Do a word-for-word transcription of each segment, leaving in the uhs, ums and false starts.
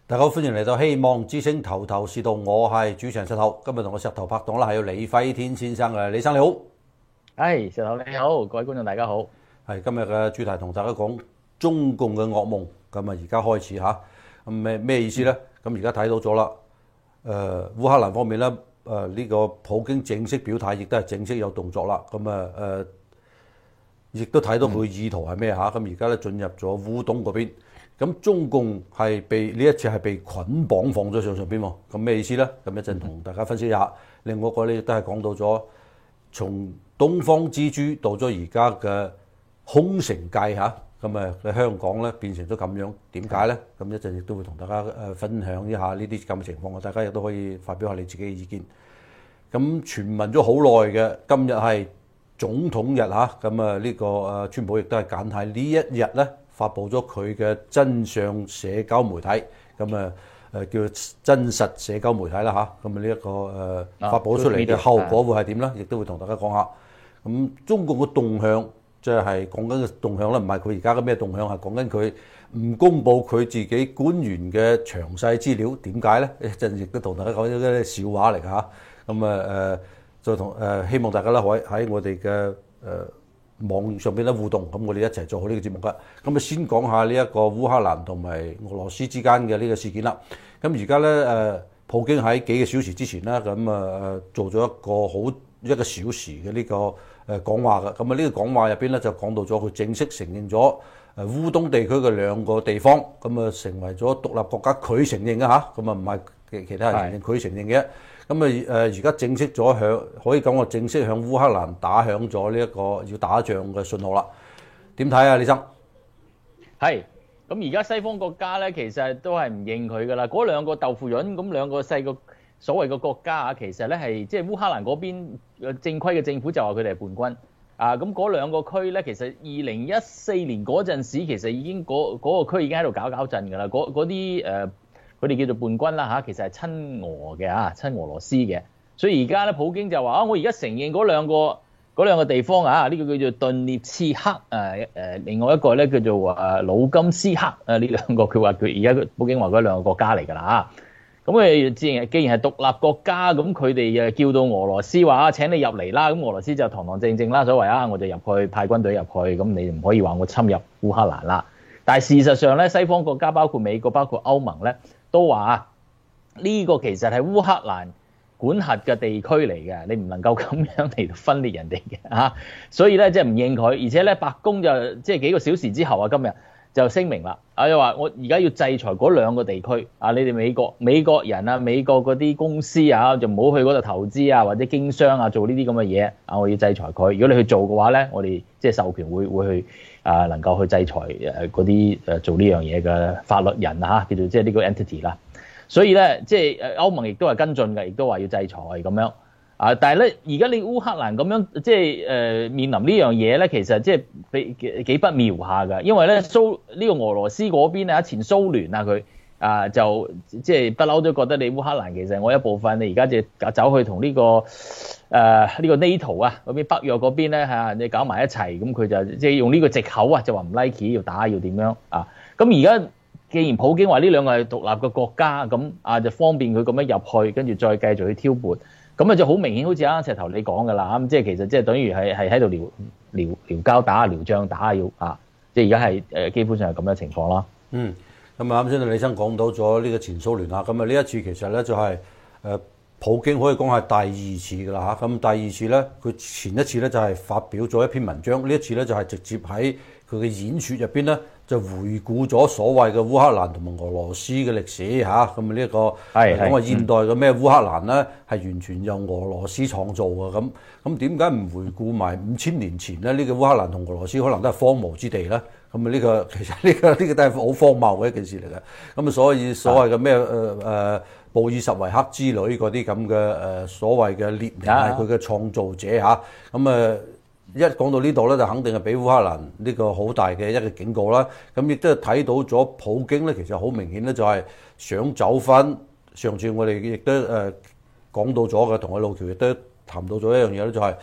大家好，歡迎嚟到希望之星頭頭是道，我係主持人石頭。今日同我石頭拍檔啦，係有李輝天先生嘅。李生你好， 係石頭你好，各位觀眾大家好。 係今日嘅主題同大家講中共嘅噩夢。咁啊，而家開始嚇，咁咩咩意思咧？咁而家睇到咗啦。誒、呃，烏克蘭方面咧，誒、呃、呢、這個普京正式表態，亦都係正式有動作啦。咁啊誒，亦都睇到佢意圖係咩嚇？咁而家咧進入咗烏東嗰邊。咁中共係被呢一次係被捆綁放咗上上邊喎，咁咩意思咧？咁一陣同大家分析一下。另外一個咧都係講到咗從東方之珠到咗而家嘅空城計嚇，咁啊喺香港咧變成咗咁樣，點解咧？咁一陣亦都會同大家誒分享一下呢啲咁嘅情況，大家亦都可以發表下你自己嘅意見。咁傳聞咗好耐嘅，今日係總統日嚇，咁啊呢個誒川普亦都係揀喺呢一日咧，發布咗佢嘅真相社交媒體，咁啊誒叫真實社交媒體啦嚇，咁啊呢一個誒發布出嚟嘅後果會係點咧？亦都會同大家講下。咁中共嘅動向，即係講緊嘅動向咧，唔係佢而家嘅咩動向，係講緊佢唔公佈佢自己官員嘅詳細資料，點解咧？一陣亦都同大家講一啲笑話嚟嚇。咁啊誒，就同誒希望大家咧可以喺我哋嘅誒網上邊咧互動，咁我哋一齊做好呢個節目噶。咁啊，先講下呢一個烏克蘭同埋俄羅斯之間嘅呢個事件啦。咁而家咧誒，普京喺幾個小時之前啦，咁啊誒做咗一個好一個小時嘅呢個誒講話嘅。咁啊呢個講話入邊咧就講到咗佢正式承認咗誒烏東地區嘅兩個地方，咁啊成為咗獨立國家，佢承認嘅嚇，咁啊唔係其其他人承認，佢承認嘅。咁啊誒而家正式咗向，可以講話正式向烏克蘭打響咗呢一個要打仗嘅信號啦。點睇啊，李生？ 係咁而家西方國家咧，其實都係唔認佢噶啦。嗰兩個豆腐潤，咁兩個細個所謂嘅國家啊，其實咧係即係烏克蘭嗰邊正規嘅政府就話佢哋係叛軍啊。咁嗰兩個區咧，其實二零一四年嗰陣時，其實已經嗰嗰、嗰個區已經喺度搞搞震噶啦。嗰啲誒。佢哋叫做叛軍啦嚇，其實係親俄嘅嚇，親俄羅斯嘅。所以而家咧，普京就話啊，我而家承認嗰兩個嗰兩個地方啊，呢、這個叫做頓涅茨克誒誒，另外一個咧叫做誒盧甘斯克啊，呢兩個佢話佢而家普京話嗰兩個國家嚟㗎啦嚇。咁佢既然既然係獨立國家，咁佢哋誒叫到俄羅斯話請你入嚟啦，咁俄羅斯就堂堂正正啦，所謂啊，我就入去派軍隊入去，咁你唔可以話我侵入烏克蘭啦。但係事實上咧，西方國家包括美國、包括歐盟咧，都話呢個其實係烏克蘭管轄嘅地區嚟嘅，你唔能夠咁樣嚟到分裂人哋嘅嚇，所以咧即係唔認佢，而且咧白宮就即係幾個小時之後啊，今日就聲明啦，啊又話我而家要制裁嗰兩個地區啊，你哋美國美國人啊，美國嗰啲公司啊，就唔好去嗰度投資啊，或者經商啊，做呢啲咁嘅嘢啊，我要制裁佢。如果你去做嘅話咧，我哋即係授權會會去。啊，能夠去制裁誒嗰啲誒做呢樣嘢嘅法律人啊，叫做即係呢個 entity 啦。所以咧，即係誒歐盟亦都係跟進嘅，亦都話要制裁咁樣啊。但係咧，而家你烏克蘭咁樣即係誒面臨呢樣嘢咧，其實即係比幾幾不妙下㗎。因為咧蘇呢個俄羅斯嗰邊啊，前蘇聯啊佢啊就即係不嬲都覺得你烏克蘭其實我一部分，你而家就走去同呢個。誒、呃、呢、這個 NATO 啊，嗰邊北約嗰邊咧嚇，你搞埋一齊，咁佢就即係用呢個藉口啊，就話唔 like 要打要點樣啊？咁而家既然普京話呢兩個係獨立嘅國家，咁啊就方便佢咁樣入去，跟住再繼續去挑撥，咁啊就好明顯，好似啱石頭你講㗎啦，咁即係其實即係等於係係喺度撩撩撩交打、撩仗打要啊，即係而家係誒基本上係咁嘅情況啦。 嗯，咁啊啱先李生講到咗呢個前蘇聯啊，咁啊呢一次其實咧就係、是、誒。呃普京可以講係第二次㗎啦嚇，咁第二次咧，佢前一次咧就係發表咗一篇文章，呢一次咧就係直接喺佢嘅演説入邊咧就回顧咗所謂嘅烏克蘭同埋俄羅斯嘅歷史嚇，咁啊呢一個講話現代嘅咩烏克蘭咧係完全由俄羅斯創造嘅，咁咁點解唔回顧埋五千年前咧呢、這個烏克蘭同俄羅斯可能都係荒蕪之地咧？咁啊呢個其實呢、這個呢、這個都係好荒謬嘅一件事嚟嘅，咁啊所以所謂嘅咩誒誒布爾什維克之類嗰啲咁嘅誒所謂嘅列寧係佢嘅創造者嚇，咁啊一講到呢度咧就肯定係俾烏克蘭呢個好大嘅一個警告啦。咁亦都係睇到咗普京咧，其實好明顯咧就係想走翻上次我哋亦都誒講到咗嘅，同阿路橋亦都談到咗一樣嘢咧，就係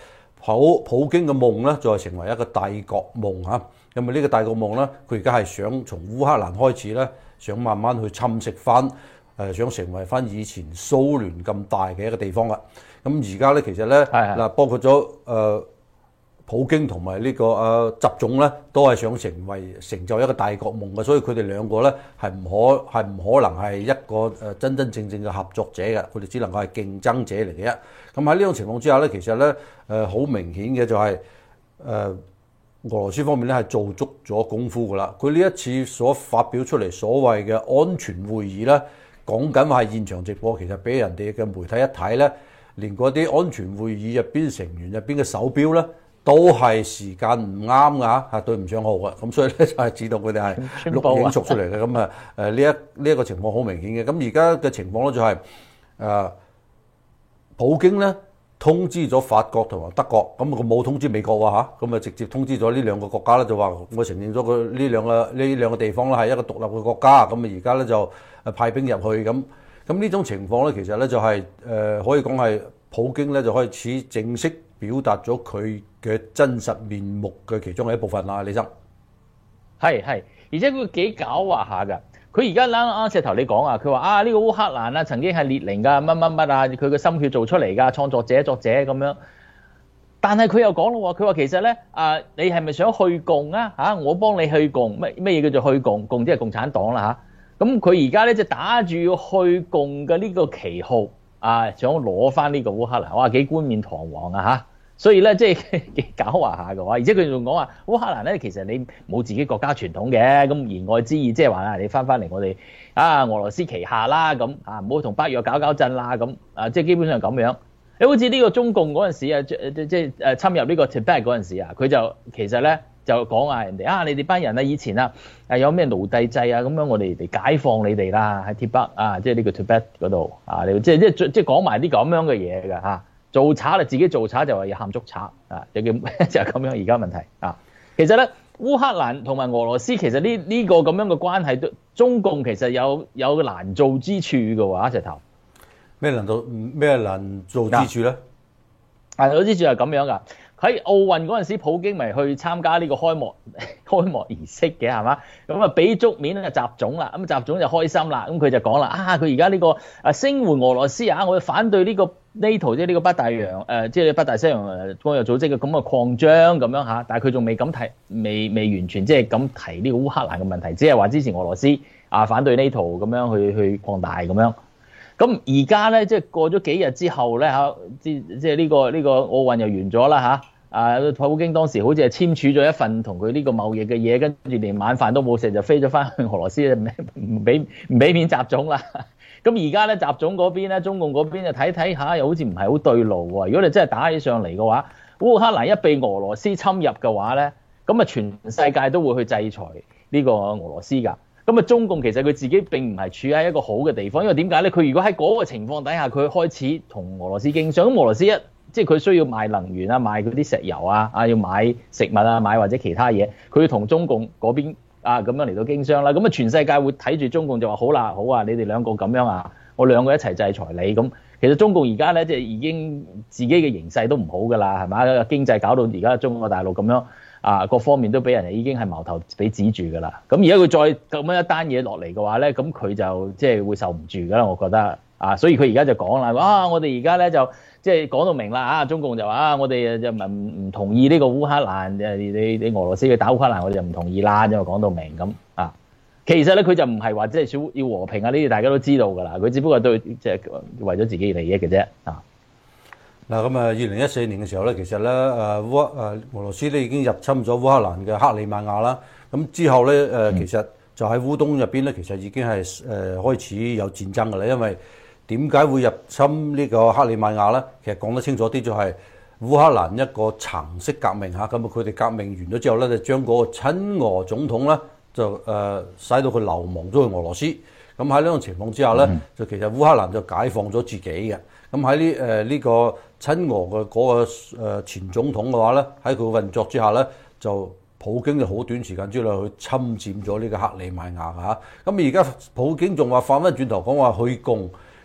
好普京嘅夢咧就係成為一個帝國夢嚇。咁啊呢個帝國夢咧，佢而家係想從烏克蘭開始咧，想慢慢去侵蝕翻，誒想成為翻以前蘇聯咁大嘅一個地方啦。咁而家咧其實咧嗱，包括咗誒普京同埋呢個誒習總咧，都係想成為成就一個大國夢嘅，所以佢哋兩個咧係唔可係唔可能係一個誒真真正正嘅合作者嘅，佢哋只能夠係競爭者嚟嘅啫。咁喺呢種情況之下咧，其實咧誒好明顯嘅就係、是、誒。呃俄羅斯方面咧係做足咗功夫㗎啦，佢呢一次所發表出嚟所謂嘅安全會議咧，講緊話係現場直播，其實俾人哋嘅媒體一睇咧，連嗰啲安全會議入邊成員入邊嘅手錶咧，都係時間唔啱㗎嚇，對唔上號嘅，咁所以咧就係知道佢哋係錄影錄出嚟嘅，咁啊誒呢一呢一個情況好明顯嘅，咁而家嘅情況咧就係、是、誒、呃、普京咧。通知咗法國同埋德國，咁佢冇通知美國喎嚇，咁啊直接通知咗呢兩個國家咧，就話我承認咗佢呢兩個呢兩個地方咧係一個獨立嘅國家，咁啊而家咧就誒派兵入去咁，咁呢種情況咧其實咧就係、是、誒、呃、可以講係普京咧就開始正式表達咗佢嘅真實面目嘅其中嘅一部分啦，李生。 係係，而且佢幾狡猾下㗎。佢而家啱啱石頭你講啊，佢話啊呢、這個烏克蘭啊曾經係列寧㗎乜乜乜啊，佢嘅心血做出嚟㗎，創作者作者咁樣。但係佢又講咯喎，佢話其實咧啊，你係咪想去共啊？嚇，我幫你去共，乜乜嘢叫做去共？共即係共產黨啦嚇。咁佢而家咧就打住要去共嘅呢個旗號啊，想攞翻呢個烏克蘭，哇幾冠冕堂皇啊嚇！所以咧，即係幾狡猾下嘅話，而且佢仲講話烏克蘭咧，其實你冇自己國家傳統嘅，咁言外之意即係話啊，你翻翻嚟我哋啊俄羅斯旗下啦，咁啊唔好同北約搞搞震啦，咁啊即係基本上咁樣。你好似呢個中共嗰陣時啊，即即係誒侵入呢個 Tibet 嗰陣時啊，佢就其實咧就講啊人哋啊，你哋班人啊以前啊誒有咩奴隸制啊，咁樣我哋嚟解放你哋啦，喺 Tibet 啊，即係呢個 Tibet 嗰度啊，你即係即係即係講埋啲咁樣嘅嘢㗎嚇。做賊啦，自己做賊就話要喊捉賊啊！就叫就係咁樣而家問題啊。其實咧，烏克蘭同埋俄羅斯其實呢呢個咁樣嘅關係，都中共其實有有難做之處嘅喎，一隻頭。 咩難做咩難做之處咧？ 難做之處係咁樣㗎。喺奧運嗰陣時，普京咪去參加呢個開幕開幕儀式嘅係嘛？咁啊俾足面啊習總啦，咁習總就開心啦，咁佢就講啦啊，佢而家呢個啊聲援俄羅斯啊，我反對呢個 NATO 即係呢個北大洋誒，即係北大西洋誒公約組織嘅咁嘅擴張咁樣嚇，但係佢仲未敢提，未未完全即係敢提呢個烏克蘭嘅問題，只係話支持俄羅斯啊，反對 NATO 咁樣去去擴大咁樣。咁而家咧即係過咗幾日之後咧嚇，即即係呢個呢個奧運又完咗啦嚇。啊，普京當時好似係簽署咗一份同佢呢個貿易嘅嘢，跟住連晚飯都冇食就飛咗翻去俄羅斯，唔俾唔俾面習總啦。咁而家咧習總嗰邊咧，中共嗰邊就睇睇下，又好似唔係好對路喎。如果你真係打起上嚟嘅話，烏克蘭一被俄羅斯侵入嘅話咧，咁啊全世界都會去制裁呢個俄羅斯㗎。咁啊中共其實佢自己並唔係處喺一個好嘅地方，因為點解咧？佢如果喺嗰個情況底下，佢開始同俄羅斯經商，咁俄羅斯一即係佢需要賣能源啊，賣嗰啲石油啊，啊要買食物啊，買或者其他嘢，佢要同中共嗰邊啊咁樣嚟到經商啦。咁啊全世界會睇住中共就話好啦，好啊，你哋兩個咁樣啊，我兩個一齊制裁你。咁其實中共而家咧即係已經自己嘅形勢都唔好㗎啦，係咪？經濟搞到而家中國大陸咁樣啊，各方面都俾人哋已經係矛頭俾指住㗎啦。咁而家佢再咁樣一單嘢落嚟嘅話咧，咁佢就即係會受唔住㗎啦，我覺得啊，所以佢而家就講啦，啊我哋而家咧就。即係講到明啦啊！中共就話啊，我哋就唔唔同意呢個烏克蘭誒，你你你俄羅斯去打烏克蘭，我哋就唔同意啦，因為講到明咁啊。其實咧，佢就唔係話即係想要和平啊，呢啲大家都知道㗎啦。佢只不過對即係為咗自己利益嘅啫啊。 嗱咁啊，二零一四年嘅時候咧，其實咧誒烏誒俄羅斯咧已經入侵咗烏克蘭嘅克里米亞啦。咁之後咧誒，嗯、其實就喺烏東入邊咧，其實已經係誒開始有戰爭㗎啦，因為點解會入侵呢個克里米亞咧？其實講得清楚啲，就係烏克蘭一個橙色革命嚇，咁啊佢哋革命完咗之後咧，就將嗰個親俄總統咧就誒使到佢流亡咗去俄羅斯。咁喺呢種情況之下咧，就其實烏克蘭就解放咗自己嘅。咁喺呢誒呢個親俄嘅嗰個誒前總統嘅話咧，喺佢運作之下咧，就普京就好短時間之內去侵佔咗呢個克里米亞嚇。咁而家普京仲話反翻轉頭講話去共。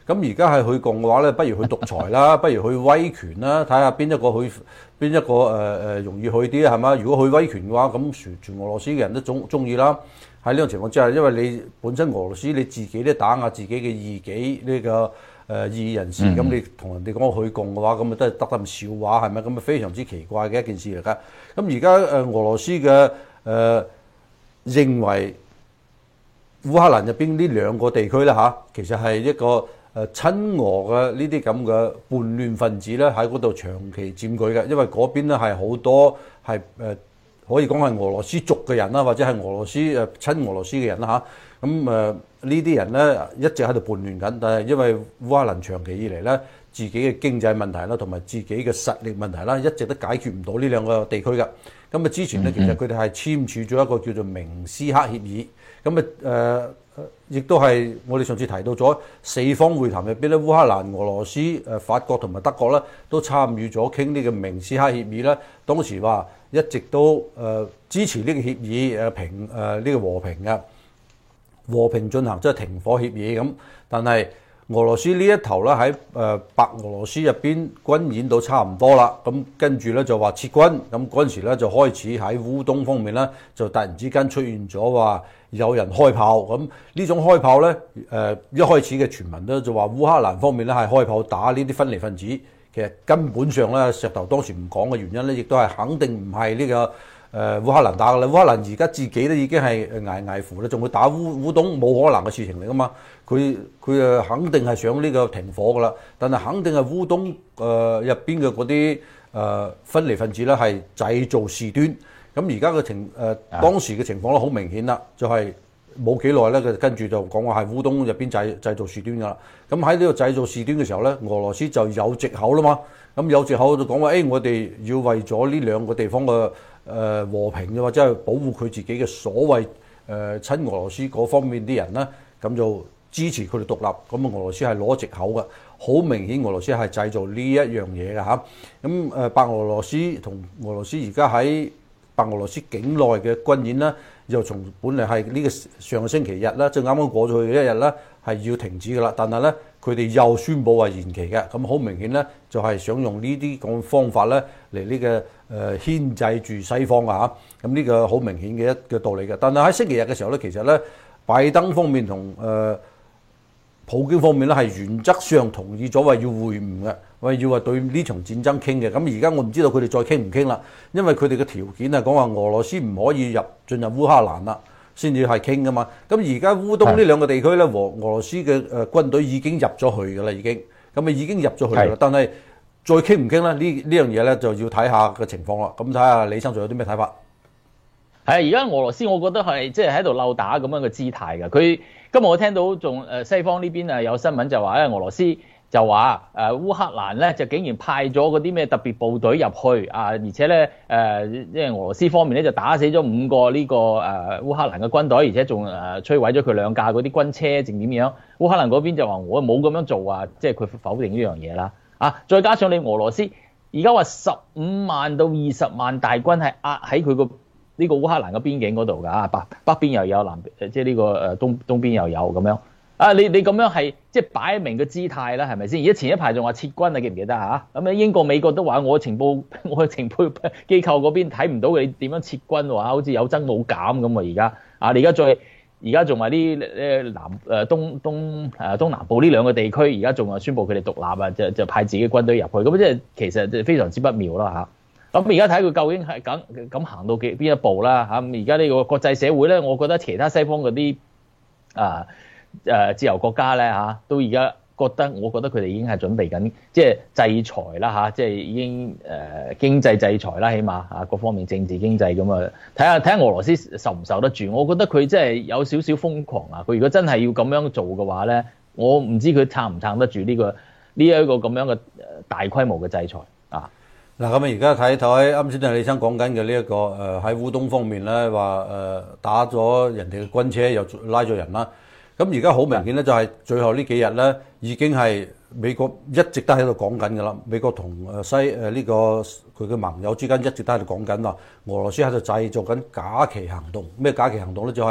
咁而家係去共嘅話咧，不如去獨裁啦，不如去威權啦，睇下邊一個去邊一個誒誒、呃、容易去啲係嘛？如果去威權嘅話，咁全全俄羅斯嘅人都中中意啦。喺呢種情況之下，因為你本身俄羅斯你自己都打壓自己嘅異己呢、這個誒、呃、異議人士，咁、嗯、你同人哋講去共嘅話，咁咪都係得啖笑話係咪？咁啊非常之奇怪嘅一件事嚟㗎。咁而家誒俄羅斯嘅誒、呃、認為烏克蘭入邊呢兩個地區咧嚇，其實係一個誒親俄嘅呢啲咁嘅叛亂分子咧喺嗰度長期佔據嘅，因為嗰邊咧係好多係誒。呃可以講係俄羅斯族嘅人啦，或者係俄羅斯誒親俄羅斯嘅人啦嚇。咁誒呢啲人咧一直喺度叛亂緊，但係因為烏克蘭長期以嚟咧自己嘅經濟問題啦，同埋自己嘅實力問題啦，一直都解決唔到呢兩個地區嘅。咁啊之前咧其實佢哋係簽署咗一個叫做明斯克協議。咁啊誒亦都係我哋上次提到咗四方會談入邊咧，烏克蘭、俄羅斯、誒法國同埋德國咧都參與咗傾呢個明斯克協議咧。當時話一直都誒、呃、支持呢個協議誒平誒呢、呃這個和平嘅和平進行，即係停火協議咁。但係俄羅斯呢一頭咧喺誒白俄羅斯入邊軍演到差唔多啦，咁跟住咧就話撤軍，咁嗰陣時咧就開始喺烏東方面咧就突然之間出現咗話有人開炮，咁呢種開炮咧誒一開始嘅傳聞咧就話烏克蘭方面咧係開炮打呢啲分離分子。其實根本上咧，石頭當時唔講嘅原因咧，亦都係肯定唔係呢個誒、呃、烏克蘭打嘅啦。烏克蘭而家自己都已經係捱捱苦啦，仲會打烏烏東，冇可能嘅事情嚟噶嘛。佢佢誒肯定係想呢個停火噶啦，但係肯定係烏東誒入邊嘅嗰啲誒分離分子咧係製造事端。咁而家嘅情誒、呃、當時嘅情況咧好明顯啦，就係、是。冇幾耐咧，佢跟住就講話係烏東入邊製製造事端㗎啦。咁喺呢個製造事端嘅時候咧，俄羅斯就有藉口啦嘛。咁有藉口就講話，誒、哎、我哋要為咗呢兩個地方嘅誒、呃、和平嘅或者係保護佢自己嘅所謂誒、呃、親俄羅斯嗰方面啲人咧，咁就支持佢哋獨立。咁俄羅斯係攞藉口嘅，好明顯俄羅斯係製造呢一樣嘢嘅嚇。咁誒白俄羅斯同俄羅斯而家喺白俄羅斯境內嘅軍演咧。又從本嚟係呢個上個星期日啦，即係啱啱過咗去嘅一日啦，係要停止㗎啦。但係咧，佢哋又宣佈話延期嘅，咁好明顯咧，就係想用呢啲咁方法咧嚟呢個誒牽制住西方啊嚇。咁呢個好明顯嘅一個道理嘅。但係喺星期日嘅時候咧，其實咧，拜登方面同誒普京方面咧係原則上同意咗話要會晤嘅。喂，要話對呢場戰爭傾嘅，咁而家我唔知道佢哋再傾唔傾啦，因為佢哋嘅條件係講話俄羅斯唔可以入進入烏克蘭啦，先至係傾噶嘛。咁而家烏東呢兩個地區咧，俄俄羅斯嘅誒軍隊已經入咗去噶啦，已經咁啊已經入咗去啦。但係再傾唔傾咧？呢呢樣嘢咧就要睇下個情況啦。咁睇下李生仲有啲咩睇法？ 係而家俄羅斯，我覺得係即係喺度溜打咁樣嘅姿態㗎。佢今日我聽到仲誒西方呢邊啊有新聞就話咧，俄羅斯。就話誒烏克蘭咧就竟然派咗嗰啲咩特別部隊入去啊，而且咧誒即係俄羅斯方面咧就打死咗五個呢個誒烏克蘭嘅軍隊，而且仲誒摧毀咗佢兩架嗰啲軍車，定點樣？烏克蘭嗰邊就話我冇咁樣做啊，即係佢否定呢樣嘢啦。啊，再加上你俄羅斯而家話十五萬到二十萬大軍係壓喺佢個呢個烏克蘭嘅邊境嗰度㗎，北北邊又有南即係呢個誒東東邊又有咁樣。啊！你你咁樣係即係擺明個姿態啦，係咪先？而家前一排仲話撤軍，你記唔記得嚇？咁啊英國、美國都話我情報我情報機構嗰邊睇唔到你點樣撤軍喎，好似有增冇減咁喎。而家啊，你而家再而家仲話啲誒南誒東東誒東南部呢兩個地區，而家仲話宣布佢哋獨立啊，就就派自己軍隊入去，咁即係其實就非常之不妙啦嚇。咁而家睇佢究竟係咁咁行到幾邊一步啦嚇？咁而家呢個國際社會咧，我覺得其他西方嗰啲啊〜誒自由國家咧嚇，都而家覺得，我覺得佢哋已經係準備緊，即係制裁啦嚇，即係已經誒經濟制裁啦，起碼嚇各方面政治經濟咁啊，睇下睇下俄羅斯受唔受得住？我覺得佢真係有少少瘋狂啊！佢如果真係要咁樣做嘅話咧，我唔知佢撐唔撐得住呢個呢一個咁樣嘅大規模嘅制裁啊！ 嗱咁啊，而家睇睇啱先啊，李生講緊嘅呢一個誒喺烏東方面咧，話誒打咗人哋嘅軍車，又拉咗人啦。咁而家好明顯咧，就係最後呢幾日咧，已經係美國一直都喺度講緊㗎啦。美國同誒西誒呢個佢嘅盟友之間一直都喺度講緊話，俄羅斯喺度製造緊假旗行動。咩假旗行動咧？就係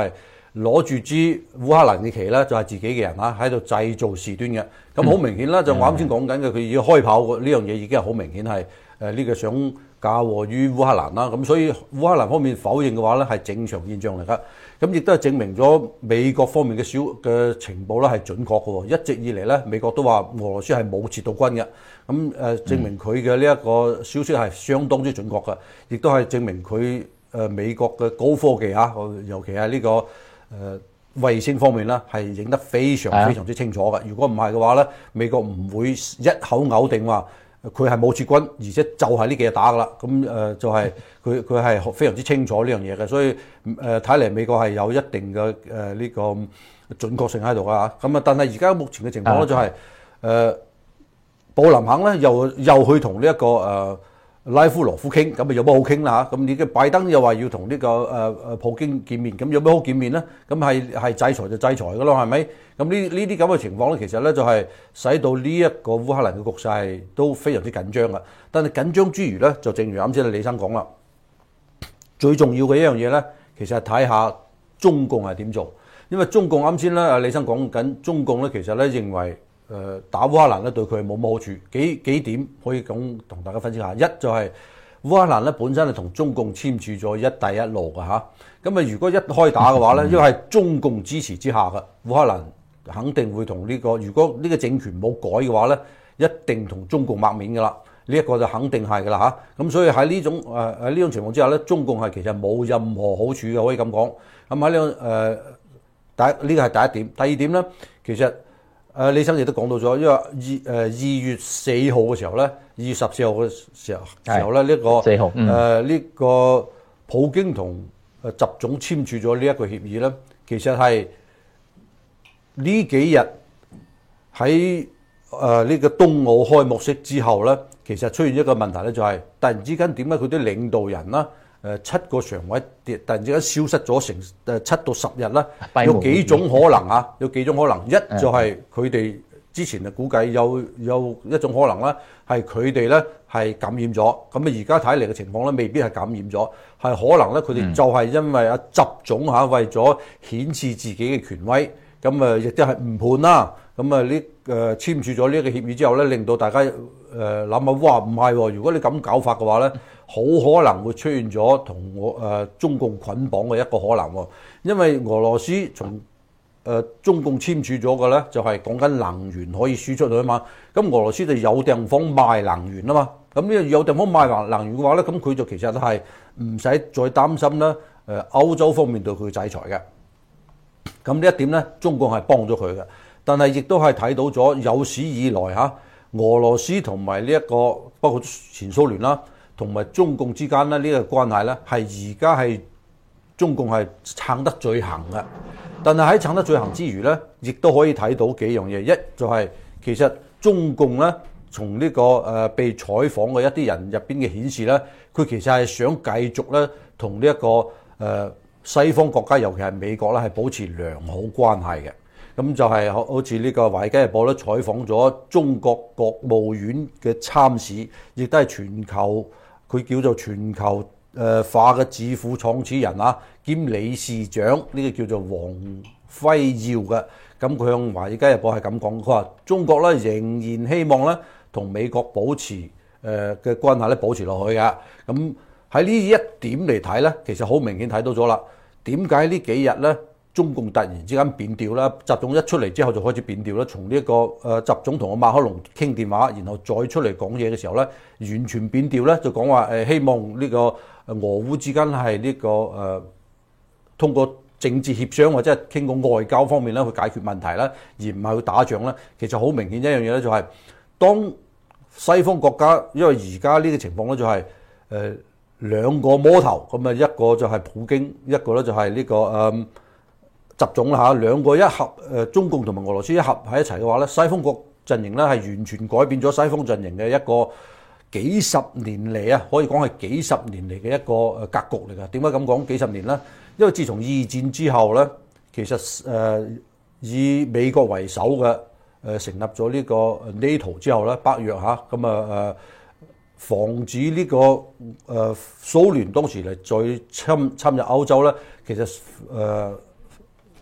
攞住支烏克蘭嘅旗咧，就係、是、自己嘅人嚇喺度製造事端嘅。咁好明顯啦，就我啱先講緊嘅，佢要開炮呢樣嘢已經係好明顯係誒呢個想嫁禍於烏克蘭啦。咁所以烏克蘭方面否認嘅話咧，係正常現象嚟㗎。咁亦都係證明咗美國方面嘅小嘅情報咧係準確嘅喎。一直以嚟咧，美國都話俄羅斯係冇撤到軍嘅。咁誒證明佢嘅呢一個消息係相當之準確嘅，亦都係證明佢誒美國嘅高科技嚇，尤其係呢、這個誒、呃、衛星方面啦，係影得非常非常之清楚嘅。如果唔係嘅話咧，美國唔會一口咬定話佢係冇撤軍，而且就係呢幾日打㗎啦。咁誒、呃、就係佢佢係非常之清楚呢樣嘢嘅，所以誒睇嚟美國係有一定嘅誒呢個準確性喺度㗎。咁啊，但係而家目前嘅情況咧就係、是、誒。呃布林肯咧又又去同呢一個誒、呃、拉夫羅夫傾，咁啊有乜好傾啦嚇？咁你嘅拜登又話要同呢、這個誒誒、呃、普京見面，咁有乜好見面咧？咁係係制裁就制裁㗎咯，係咪？咁呢呢啲咁嘅情況咧，其實咧就係、是、使到呢一個烏克蘭嘅局勢都非常之緊張㗎。但係緊張之餘咧，就正如啱先李生講啦，最重要嘅一樣嘢咧，其實係睇下中共係點做，因為中共啱先咧，阿李生講緊中共咧，其實咧認為。誒、呃、打烏克蘭咧對佢係冇乜好處，幾幾點可以咁同大家分析下。一就係烏克蘭咧本身係同中共簽署咗一帶一路嘅嚇，咁啊如果一開打嘅話咧，因為係中共支持之下嘅烏克蘭肯定會同呢、這個，如果呢個政權冇改嘅話咧，一定同中共抹面㗎啦。呢、這、一個就肯定係㗎啦嚇。咁所以喺呢種誒喺呢種情況之下咧，中共係其實冇任何好處嘅，可以咁講。咁喺呢個誒第呢個係第一點，第二點咧，其實。誒李生亦都講到咗，因為二誒二月四號嘅時候咧，二月十四號嘅時候時候咧，呢、這個四號誒呢、嗯、個普京同誒習總簽署咗呢一個協議咧，其實係呢幾日喺誒呢個冬奧開幕式之後咧，其實出現一個問題咧，就係、是、突然之間點解佢啲領導人啦？誒七個常委突然之間消失咗成誒七到十日啦，有幾種可能啊？有幾種可能？一就係佢哋之前啊估計有有一種可能啦，係佢哋咧係感染咗。咁啊而家睇嚟嘅情況咧，未必係感染咗，係可能咧佢哋就係因為阿習總嚇為咗顯示自己嘅權威，咁啊亦都係誤判啦。咁啊呢誒簽署咗呢一個協議之後咧，令到大家誒諗下，哇唔係喎！如果你咁搞法嘅話咧，好可能會出現咗同我誒中共捆綁嘅一個可能喎。因為俄羅斯從誒、呃、中共簽署咗嘅咧，就係講緊能源可以輸出去啊嘛。咁俄羅斯就有地方賣能源啊嘛。咁呢個有地方賣能能源嘅話咧，咁佢就其實係唔使再擔心啦。誒歐洲方面對佢制裁嘅。咁呢一點咧，中共係幫咗佢嘅。但係亦都係睇到咗有史以來嚇俄羅斯同埋呢一個包括前蘇聯啦，同埋中共之間咧呢個關係咧，係而家係中共係撐得最行嘅。但係喺撐得最行之餘咧，亦都可以睇到幾樣嘢。一就係、是、其實中共咧，從呢、這個誒、呃、被採訪嘅一啲人入邊嘅顯示咧，佢其實係想繼續咧同呢一個誒、呃、西方國家，尤其係美國咧，係保持良好關係嘅。咁就係好似呢個《華爾街日報》咧採訪咗中國國務院嘅參事，亦都係全球佢叫做全球誒化嘅智庫創始人啊，兼理事長呢、呢個叫做王輝耀嘅。咁佢向《華爾街日報》係咁講，佢話中國咧仍然希望咧同美國保持誒嘅關係咧保持落去嘅。咁喺呢一點嚟睇咧，其實好明顯睇到咗啦。點解呢幾日咧？中共突然之間變調啦，習總一出嚟之後就開始變調啦。從呢一個誒習總同阿馬克龍傾電話，然後再出嚟講嘢嘅時候咧，完全變調咧，就講話誒希望呢個誒俄烏之間係呢個誒通過政治協商或者係傾過外交方面咧去解決問題啦，而唔係去打仗啦。其實好明顯一樣嘢咧，就係當西方國家因為而家呢個情況咧就係誒兩個魔頭咁啊，一個就係普京，一個咧就係呢個誒。習總啦嚇，兩個一合誒，中共同埋俄羅斯一合喺一齊嘅話咧，西方國陣營咧係完全改變咗西方陣營嘅一個幾十年嚟啊，可以講係幾十年嚟嘅一個誒格局嚟㗎。點解咁講幾十年咧？因為自從二戰之後咧，其實誒、呃、以美國為首嘅誒、呃、成立咗呢個 NATO 之後咧，北約嚇咁啊誒防止呢、這個誒、呃、蘇聯當時嚟再侵侵入歐洲咧，其實誒。呃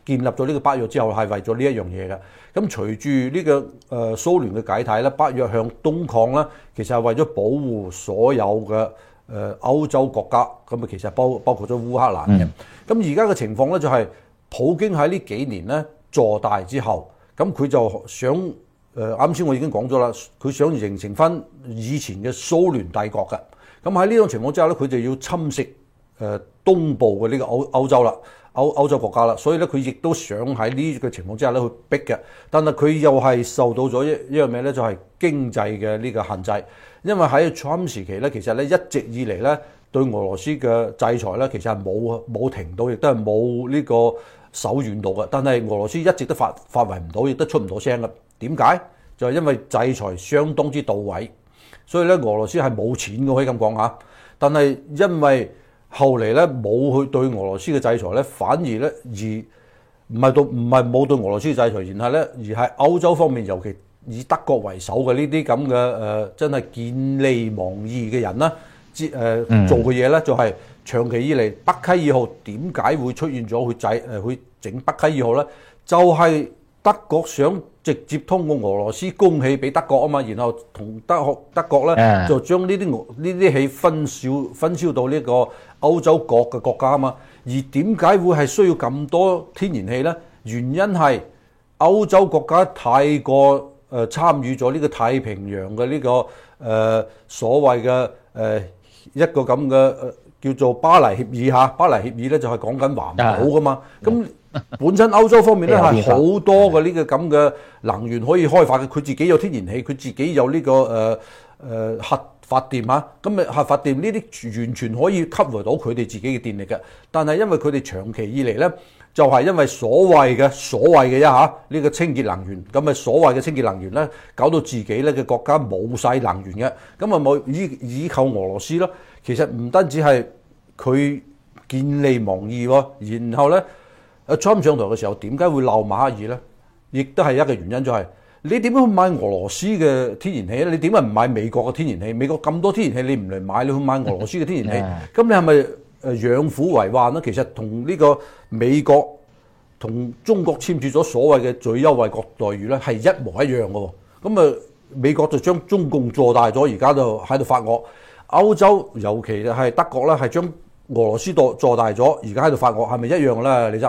建立咗呢個北約之後係為咗呢一樣嘢嘅。咁隨住呢個誒、呃、蘇聯嘅解體咧，北約向東擴咧，其實係為咗保護所有嘅誒、呃、歐洲國家，咁啊其實包包括咗烏克蘭嘅。咁而家嘅情況咧就係、是、普京喺呢幾年咧坐大之後，咁佢就想誒啱先我已經講咗啦，佢想形成翻以前嘅蘇聯帝國嘅。咁喺呢種情況之下咧，佢就要侵蝕誒東部嘅呢個歐歐洲啦。歐歐洲國家啦，所以咧佢亦都想喺呢個情況之下咧去逼嘅，但係佢又係受到咗一一樣咩咧，就係、是、經濟嘅呢個限制。因為喺 Trump 時期咧，其實咧一直以嚟咧對俄羅斯嘅制裁咧，其實係冇冇停到，亦都係冇呢個手軟到嘅。但係俄羅斯一直都發發圍唔到，亦都出唔到聲嘅。點解？就係、是、因為制裁相當之到位，所以咧俄羅斯係冇錢嘅，可以咁講嚇。但係因為後嚟咧冇去對俄羅斯嘅制裁咧，反而咧而唔係對唔係冇對俄羅斯嘅制裁，然後咧而係歐洲方面，尤其以德國為首嘅呢啲咁嘅誒真係見利忘義嘅人啦，之、呃、誒做嘅嘢咧就係、是、長期以嚟北溪二號點解會出現咗去制誒去整北溪二號咧？就係、是、德國想直接通過俄羅斯供氣俾德國啊嘛，然後同德國德國咧就將呢啲呢啲氣分銷分銷到呢個歐洲各嘅國家啊嘛。而點解會係需要咁多天然氣咧？原因係歐洲國家太過誒參與咗呢個太平洋嘅呢、這個誒、呃、所謂嘅誒、呃、一個咁嘅誒叫做巴黎協議嚇。巴黎協議咧就係講緊環保噶嘛。咁本身歐洲方面咧係好多嘅呢個咁嘅能源可以開發嘅，佢自己有天然氣，佢自己有呢、這個誒誒、呃、核發電嚇，咁啊核發電呢啲完全可以 cover 到佢哋自己嘅電力嘅。但係因為佢哋長期以嚟咧，就係、是、因為所謂嘅所謂嘅一下呢個清潔能源，咁啊所謂嘅清潔能源咧，搞到自己咧嘅國家冇晒能源嘅，咁啊冇依依靠俄羅斯咯。其實唔單止係佢見利忘義喎，然後咧。阿 Trump 上台嘅時候點解會鬧馬克爾咧？亦都係一個原因，就係、是、你點樣去買俄羅斯嘅天然氣咧？你點解唔買美國嘅天然氣？美國咁多天然氣你唔嚟買，你去買俄羅斯嘅天然氣？咁你係咪誒養虎為患咧？其實同呢個美國同中國簽署咗所謂嘅最優惠國待遇咧，係一模一樣嘅喎。咁啊，美國就將中共做大咗，而家就喺度發惡。歐洲尤其係德國咧，係將俄羅斯做做大咗，而家喺度發惡，係咪一樣咧？李生？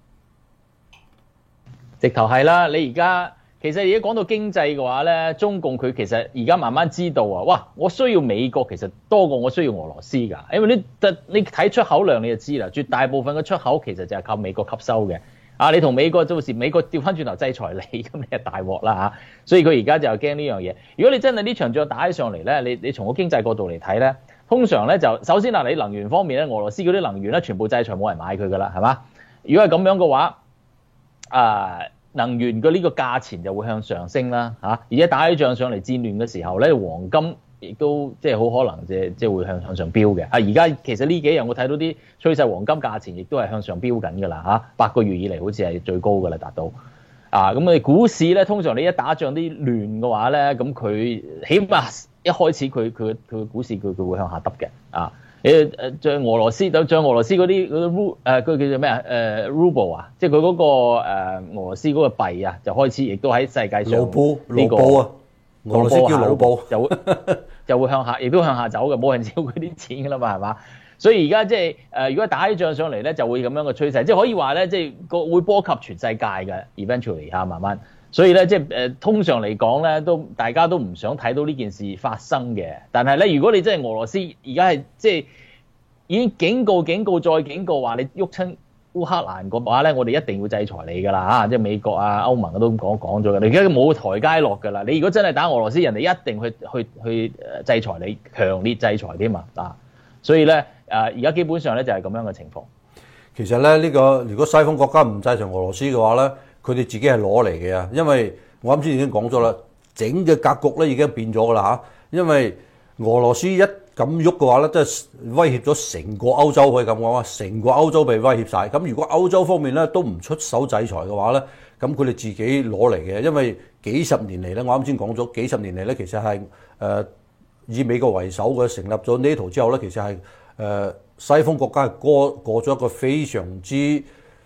直頭係啦，你而家其實而家講到經濟嘅話咧，中共佢其實而家慢慢知道啊，哇！我需要美國其實多過我需要俄羅斯㗎，因為你你睇出口量你就知啦，絕大部分嘅出口其實就係靠美國吸收嘅。啊，你同美國到時美國調翻轉頭制裁你，咁你係大鑊啦嚇。所以佢而家就驚呢樣嘢。如果你真係呢場仗打起上嚟咧，你你從個經濟角度嚟睇咧，通常咧就首先嗱，你能源方面咧，俄羅斯嗰啲能源咧全部制裁冇人買佢㗎啦，係嘛？如果係咁樣嘅話，啊，能源嘅呢個價錢就會向上升啦，嚇！而且打起仗上嚟戰亂嘅時候咧，黃金亦都即係好可能即係即係會向向上飆嘅。啊，而家其實呢幾日我睇到啲趨勢，黃金價錢亦都係向上飆緊㗎啦，嚇！八個月以嚟好似係最高㗎啦，達到。啊，咁我哋股市咧，通常你一打仗啲亂嘅話咧，咁佢起碼一開始佢佢佢嘅股市佢佢會向下耷嘅，啊！誒誒，像俄羅斯，就像俄羅斯嗰啲嗰啲 ru 誒，佢叫做咩啊？誒 ruble 啊，即係佢嗰個誒俄羅斯嗰個幣啊，就開始亦都喺世界上盧布呢個盧布啊，俄羅斯叫盧布， 就會就會向下，亦都向下走嘅，冇人要佢啲錢㗎啦嘛，係嘛？所以而家即係誒，如果打起仗上嚟咧，就會咁樣嘅趨勢，即係可以話咧，即係個會波及全世界嘅 eventually 嚇，慢慢。所以咧，即係誒，通常嚟講咧，都大家都唔想睇到呢件事發生嘅。但係咧，如果你真係俄羅斯而家係即係已經警告、警告再警告，話你喐親烏克蘭嘅話咧，我哋一定要制裁你㗎啦嚇！即係美國啊、歐盟都咁講講咗㗎。你而家冇台階落㗎啦。你如果真係打俄羅斯，人哋一定去去去誒制裁你，強烈制裁添嘛啊！所以咧誒，而家基本上咧就係咁樣嘅情況。 其實咧，呢個如果西方國家唔制裁俄羅斯嘅話咧，佢哋自己係攞嚟嘅啊，因為我啱先已經講咗啦，整嘅格局咧已經變咗㗎啦嚇。因為俄羅斯一咁喐嘅話咧，即係威脅咗成個歐洲，可以咁講啊，成個歐洲被威脅晒。咁如果歐洲方面咧都唔出手制裁嘅話咧，咁佢哋自己攞嚟嘅。因為幾十年嚟咧，我啱先講咗幾十年嚟咧，其實係誒、呃、以美國為首嘅成立咗 NATO 之後咧，其實係誒、呃、西方國家係過過咗一個非常之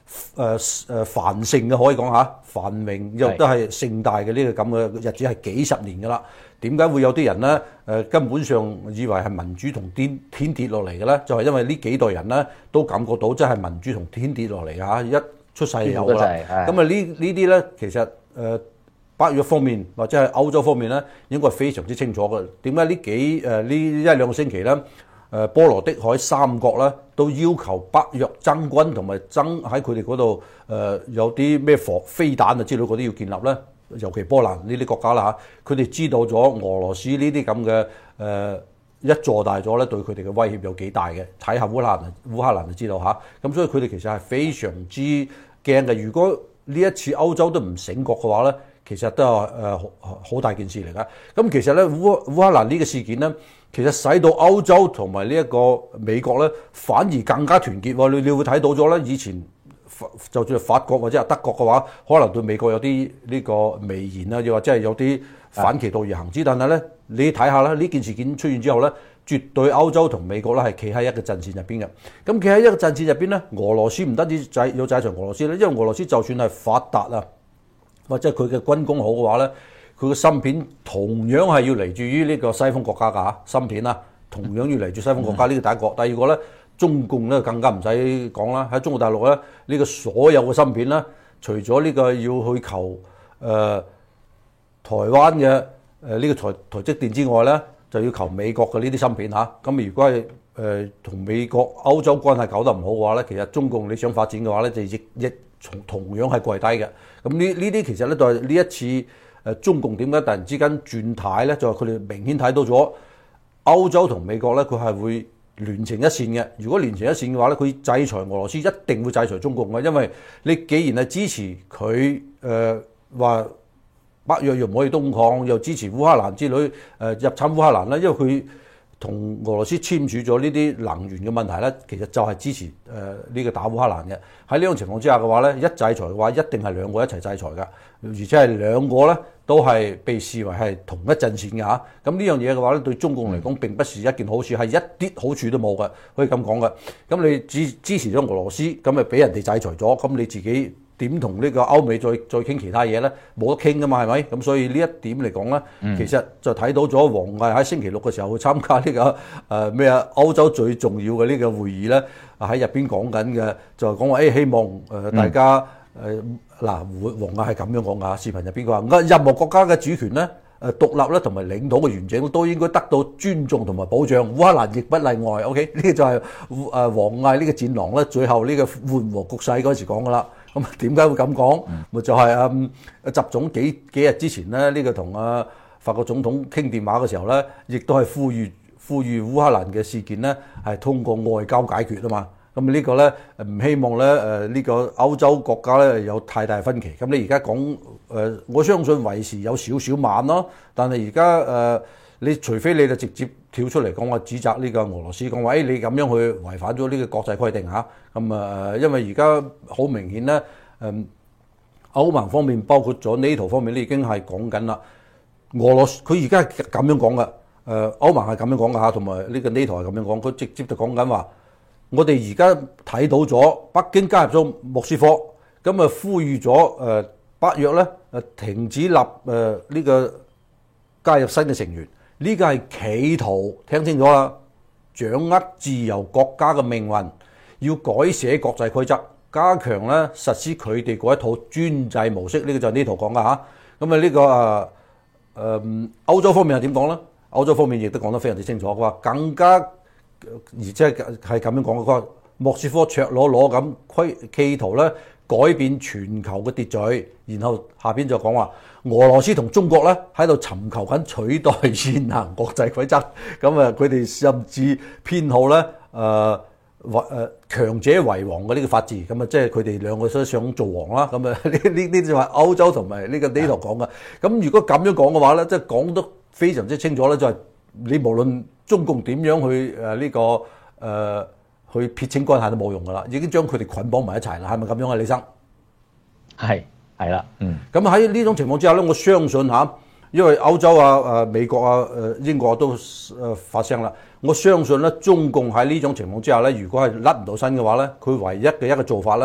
誒誒繁盛嘅，可以講嚇繁榮，又都係盛大嘅呢個咁嘅日子係幾十年㗎啦。點解會有啲人咧誒、呃、根本上以為係民主同天天跌落嚟嘅咧？就係、是、因為呢幾代人咧都感覺到真係民主同天跌落嚟嚇，一出世就有㗎啦。咁啊呢呢啲咧其實誒、呃、北約方面或者係歐洲方面咧應該係非常之清楚嘅。點解呢幾誒呢、呃、一兩個星期咧？誒波羅的海三國咧都要求北約增軍同埋增喺佢哋嗰度誒有啲咩防飛彈啊之類嗰啲要建立咧，尤其波蘭呢啲國家啦嚇，佢哋知道咗俄羅斯呢啲咁嘅誒一做大咗咧，對佢哋嘅威脅有幾大嘅，睇下烏克蘭烏克蘭就知道嚇。咁所以佢哋其實係非常之驚嘅。如果呢一次歐洲都唔醒覺嘅話咧，其實都係誒好大件事嚟㗎。咁其實咧烏烏克蘭呢個事件咧。其實使到歐洲同埋呢一個美國咧，反而更加團結喎。你你會睇到咗咧，以前就算係法國或者係德國嘅話，可能對美國有啲呢個微言啊，又或者係有啲反其道而行之。但係咧，你睇下啦，呢件事件出現之後咧，絕對歐洲同美國咧係企喺一個陣線入邊嘅。咁企喺一個陣線入邊咧，俄羅斯唔單止制要制裁俄羅斯咧，因為俄羅斯就算係發達啊，或者佢嘅軍工好嘅話咧。佢個芯片同樣係要嚟自於呢個西方國家㗎嚇，芯片啊，同樣要嚟自西方國家。呢個第一個，第二個咧，中共咧更加唔使講啦。喺中國大陸咧，呢、這個所有嘅芯片咧，除咗呢個要去求誒、呃、台灣嘅誒呢個台台積電之外咧，就要求美國嘅呢啲芯片嚇。咁如果係誒同美國歐洲關係搞得唔好嘅話咧，其實中共你想發展嘅話咧，就亦亦同同樣係跪低嘅。咁呢呢啲其實咧就係呢一次。誒中共點解突然之間轉態咧？就係佢哋明顯睇到咗歐洲同美國咧，佢係會連成一線嘅。如果連成一線嘅話咧，佢制裁俄羅斯一定會制裁中共嘅，因為你既然係支持佢誒話北約又唔可以東擴，又支持烏克蘭之類誒、呃、入侵烏克蘭咧，因為佢同俄羅斯簽署咗呢啲能源嘅問題咧，其實就係支持誒呢、呃這個打烏克蘭嘅。喺呢種情況之下嘅話咧，一制裁嘅話，一定係兩個一齊制裁㗎，而且係兩個咧都係被視為係同一陣線嘅嚇。咁呢樣嘢嘅話咧，對中共嚟講並不是一件好處，係一啲好處都冇嘅，可以咁講嘅。咁你支支持咗俄羅斯，咁咪俾人哋制裁咗，咁你自己點同呢個歐美再再傾其他嘢咧？冇得傾噶嘛，係咪？咁所以呢一點嚟講咧，嗯、其實就睇到咗王毅喺星期六嘅時候去參加呢、這個誒咩啊歐洲最重要嘅呢個會議咧，喺入邊講緊嘅就係講話誒希望誒、呃、大家誒嗱，王毅係咁樣講㗎，視頻入邊佢話任何國家嘅主權咧、誒獨立咧同埋領土嘅完整都應該得到尊重同埋保障，烏克蘭亦不例外。OK， 呢個就係誒王毅呢個戰狼咧，最後呢個緩和局勢嗰時講㗎啦。咁點解會咁講？咪、嗯、就係啊，習總幾幾日之前咧，呢、這個同啊法國總統傾電話嘅時候咧，亦都係呼籲呼籲烏克蘭嘅事件咧係通過外交解決啊嘛。咁呢個咧唔希望咧誒呢個歐洲國家咧有太大分歧。咁你而家講誒，我相信為時有少少慢咯。但係而家誒，你除非你就直接跳出嚟講話指責呢個俄羅斯，講話誒你咁樣去違反咗呢個國際規定嚇。咁啊，因為而家好明顯咧，誒歐盟方面包括咗 NATO 方面咧已經係講緊啦。俄羅斯佢而家係咁樣講嘅，誒歐盟係咁樣講嘅嚇，同埋呢個 NATO 係咁樣講，佢直接就講緊話。我哋而家睇到咗北京加入咗莫斯科，咁啊呼籲咗誒北約咧誒停止立誒呢個加入新嘅成員，呢個係企圖聽清楚啦，掌握自由國家嘅命運，要改寫國際規則，加強咧實施佢哋嗰一套專制模式，呢個就係呢圖講噶嚇。咁啊呢個誒誒歐洲方面係點講咧？歐洲方面亦都講得非常之清楚，佢話更加。而即係係咁樣講嘅，佢話莫斯科赤裸裸咁規企圖咧改變全球嘅秩序，然後下邊就講話俄羅斯同中國咧喺度尋求緊取代現行國際規則，咁啊佢哋甚至偏好咧誒誒強者為王嘅呢個法治，咁啊即係佢哋兩個都想做王啦，咁啊呢呢呢就係歐洲同埋呢個呢度講嘅。咁如果咁樣講嘅話咧，即係講得非常之清楚咧，就係、是、你無論中共點樣去誒呢、這個誒、呃、去撇清關係都冇用噶啦，已經將佢哋捆綁埋一齊啦，係咪咁樣啊，李生？ 係係啦，嗯。咁喺呢種情況之下咧，我相信嚇，因為歐洲啊、誒美國啊、誒英國都誒發聲啦，我相信咧，中共喺呢種情況之下咧，如果係甩唔到身嘅話咧，佢唯一嘅一個做法咧，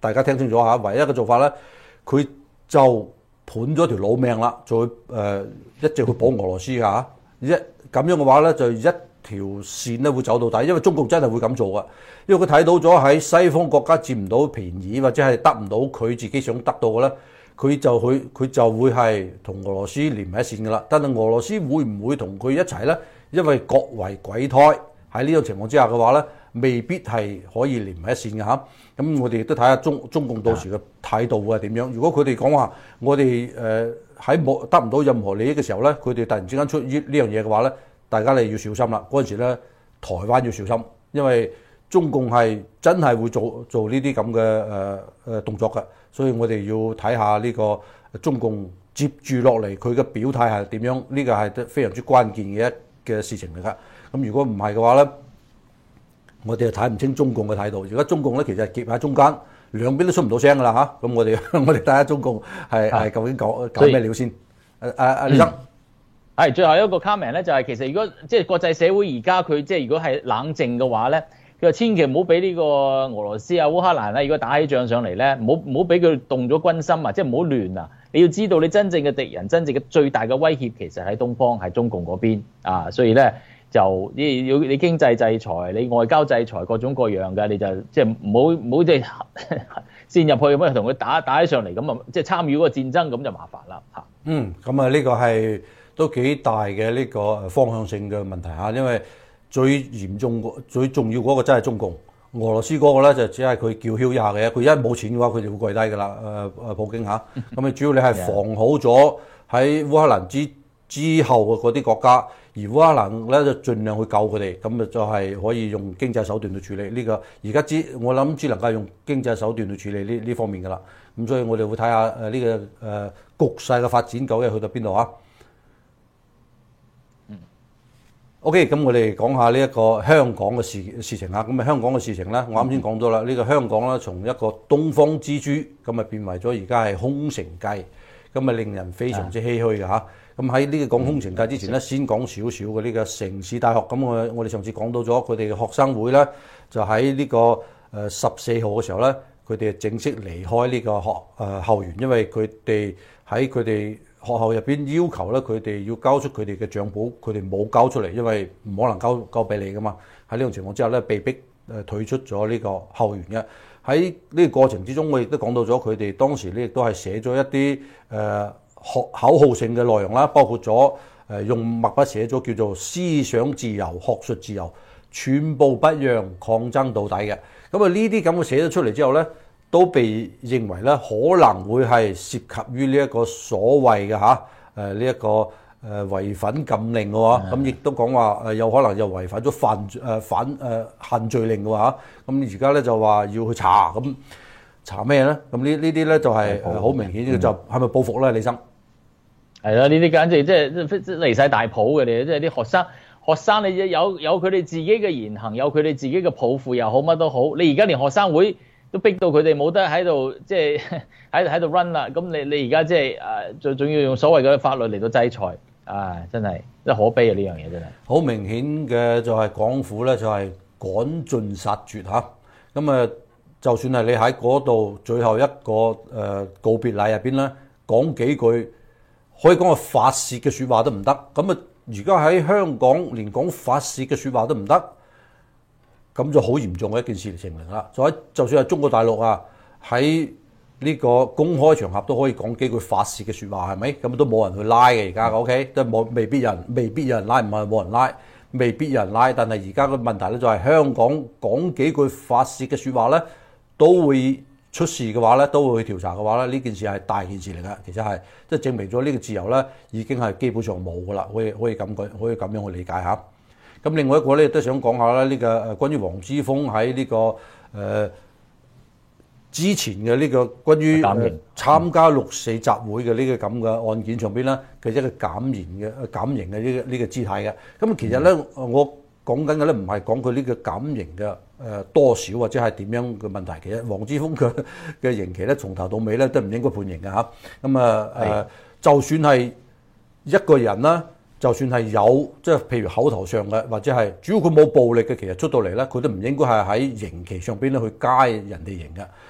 大家聽清楚嚇，唯一嘅做法咧，佢就盤咗條老命啦，就會誒、呃、一直去保俄羅斯嚇，一咁樣嘅話咧，就一條線咧會走到底，因為中共真係會咁做嘅，因為佢睇到咗喺西方國家佔唔到便宜，或者係得唔到佢自己想得到嘅咧，佢就去佢就會係同俄羅斯連埋一線嘅啦。但係俄羅斯會唔會同佢一齊咧？因為各為鬼胎，喺呢種情況之下嘅話咧，未必係可以連埋一線嘅嚇。咁我哋亦都睇下中中共到時嘅態度係點樣。如果佢哋講話我哋誒喺冇得唔到任何利益嘅時候咧，佢哋突然之間出呢呢樣嘢嘅話咧，大家你要小心啦。嗰陣時咧，台灣要小心，因為中共係真係會做做呢啲咁嘅誒誒動作嘅，所以我哋要睇下呢個中共接住落嚟佢嘅表態係點樣，呢個係非常之關鍵嘅一嘅事情嚟㗎。咁如果唔係嘅話咧，我哋就睇唔清中共嘅態度。而家中共咧其實係夾喺中間，兩邊都出唔到聲㗎啦嚇。咁我哋我哋睇下中共係係究竟講講咩料先。誒誒阿李生。 嗯係最後一個 comment 咧，就係其實如果即係國際社會而家佢即係如果係冷靜嘅話咧，佢話千祈唔好俾呢個俄羅斯啊、烏克蘭咧，如果打起仗上嚟咧，唔好唔好俾佢動咗軍心啊，即係唔好亂啊！你要知道你真正嘅敵人、真正嘅最大嘅威脅其實喺東方，係中共嗰邊啊，所以咧就你要你經濟制裁、你外交制裁各種各樣嘅，你就即係唔好唔好即係先入去咁樣同佢打打起上嚟咁啊，即係參與嗰個戰爭咁就麻煩啦嚇。 嗯，咁啊呢個係都幾大嘅呢個方向性嘅問題嚇，因為最嚴重、最重要嗰個真係中共，俄羅斯嗰個咧就只係佢叫囂一下嘅，佢一冇錢嘅話，佢就會跪低㗎啦。誒誒，普京嚇，咁啊主要你係防好咗喺烏克蘭之之後嘅嗰啲國家，而烏克蘭咧就盡量去救佢哋，咁啊就係可以用經濟手段去處理呢個。而家只我諗只能夠用經濟手段去處理呢呢方面㗎啦。咁所以我哋會睇下誒呢個誒局勢嘅發展究竟去到邊度啊？O.K. 咁我哋講下呢一個香港嘅事事情啊，咁啊香港嘅事情咧，我啱先講咗啦，呢、這個香港咧從一個東方之珠，咁啊變為咗而家係空城計，咁啊令人非常之唏噓嘅嚇。咁喺呢個講空城計之前咧，先講少少嘅呢個城市大學。咁我我哋上次講到咗佢哋嘅學生會咧，就喺呢個誒十四號嘅時候咧，佢哋正式離開呢個學誒校園，因為佢哋喺佢哋學校入邊要求咧，佢哋要交出佢哋嘅帳簿，佢哋冇交出嚟，因為唔可能交交俾你噶嘛。喺呢種情況之下咧，被逼誒退出咗呢個校園嘅。喺呢個過程之中，我亦都講到咗佢哋當時咧，亦都係寫咗一啲誒學口號性嘅內容啦，包括咗誒用墨筆寫咗叫做思想自由、學術自由，寸步不讓，抗爭到底嘅。咁啊呢啲咁嘅寫咗出嚟之後咧，都被認為咧可能會係涉及於呢一個所謂嘅嚇誒呢一個誒違反禁令嘅喎，咁亦都講話誒有可能又違反咗犯誒反誒限聚令嘅喎嚇，咁而家咧就話要去查，咁查咩咧？咁呢呢啲咧就係好明顯嘅，就係咪報復咧？李生係啦，呢啲簡直即係即係離曬大譜嘅你，即係啲學生學生你有有佢哋自己嘅言行，有佢哋自己嘅抱負又好，乜都好，你而家連學生會都逼到佢哋冇得喺度，即係喺喺度 run 啦。咁你你而家即係誒，最仲要用所謂嘅法律嚟到制裁，啊，真係真係可悲啊！呢樣嘢真係好明顯嘅，就係港府咧就係趕盡殺絕嚇。咁啊，就算係你喺嗰度最後一個誒告別禮入邊咧，講幾句可以講係發泄嘅説話都唔得。咁啊，而家喺香港連講發泄嘅説話都唔得。咁就好嚴重嘅一件事情嚟啦。就喺就算係中國大陸啊，喺呢個公開場合都可以講幾句發泄嘅説話，係咪？咁都冇人去拉嘅而家 ，OK，都冇未必人未必有人拉，唔係冇人拉，未必有人拉。但係而家嘅問題咧就係香港講幾句發泄嘅説話咧，都會出事嘅話咧，都會去調查嘅話咧，呢件事係大件事嚟㗎。其實係即係證明咗呢個自由咧已經係基本上冇㗎啦。可以可以咁講，可以咁樣去理解下。咁另外一個咧都想講下啦，呢個誒關於黃之鋒喺呢個誒、呃、之前嘅呢個關於、呃、參加六四集會嘅呢個咁嘅案件上邊咧，其實一個減刑嘅減刑嘅呢個呢個姿態嘅。咁其實咧，我講緊嘅咧唔係講佢呢個減刑嘅誒多少或者係點樣嘅問題。其實黃之鋒嘅嘅刑期咧，從頭到尾咧都唔應該判刑嘅嚇。咁啊誒，就算係一個人啦。就算係有，即係譬如口頭上嘅，或者係主要佢冇暴力嘅，其實出到嚟咧，佢都唔應該係喺刑期上邊咧去加人哋刑嘅。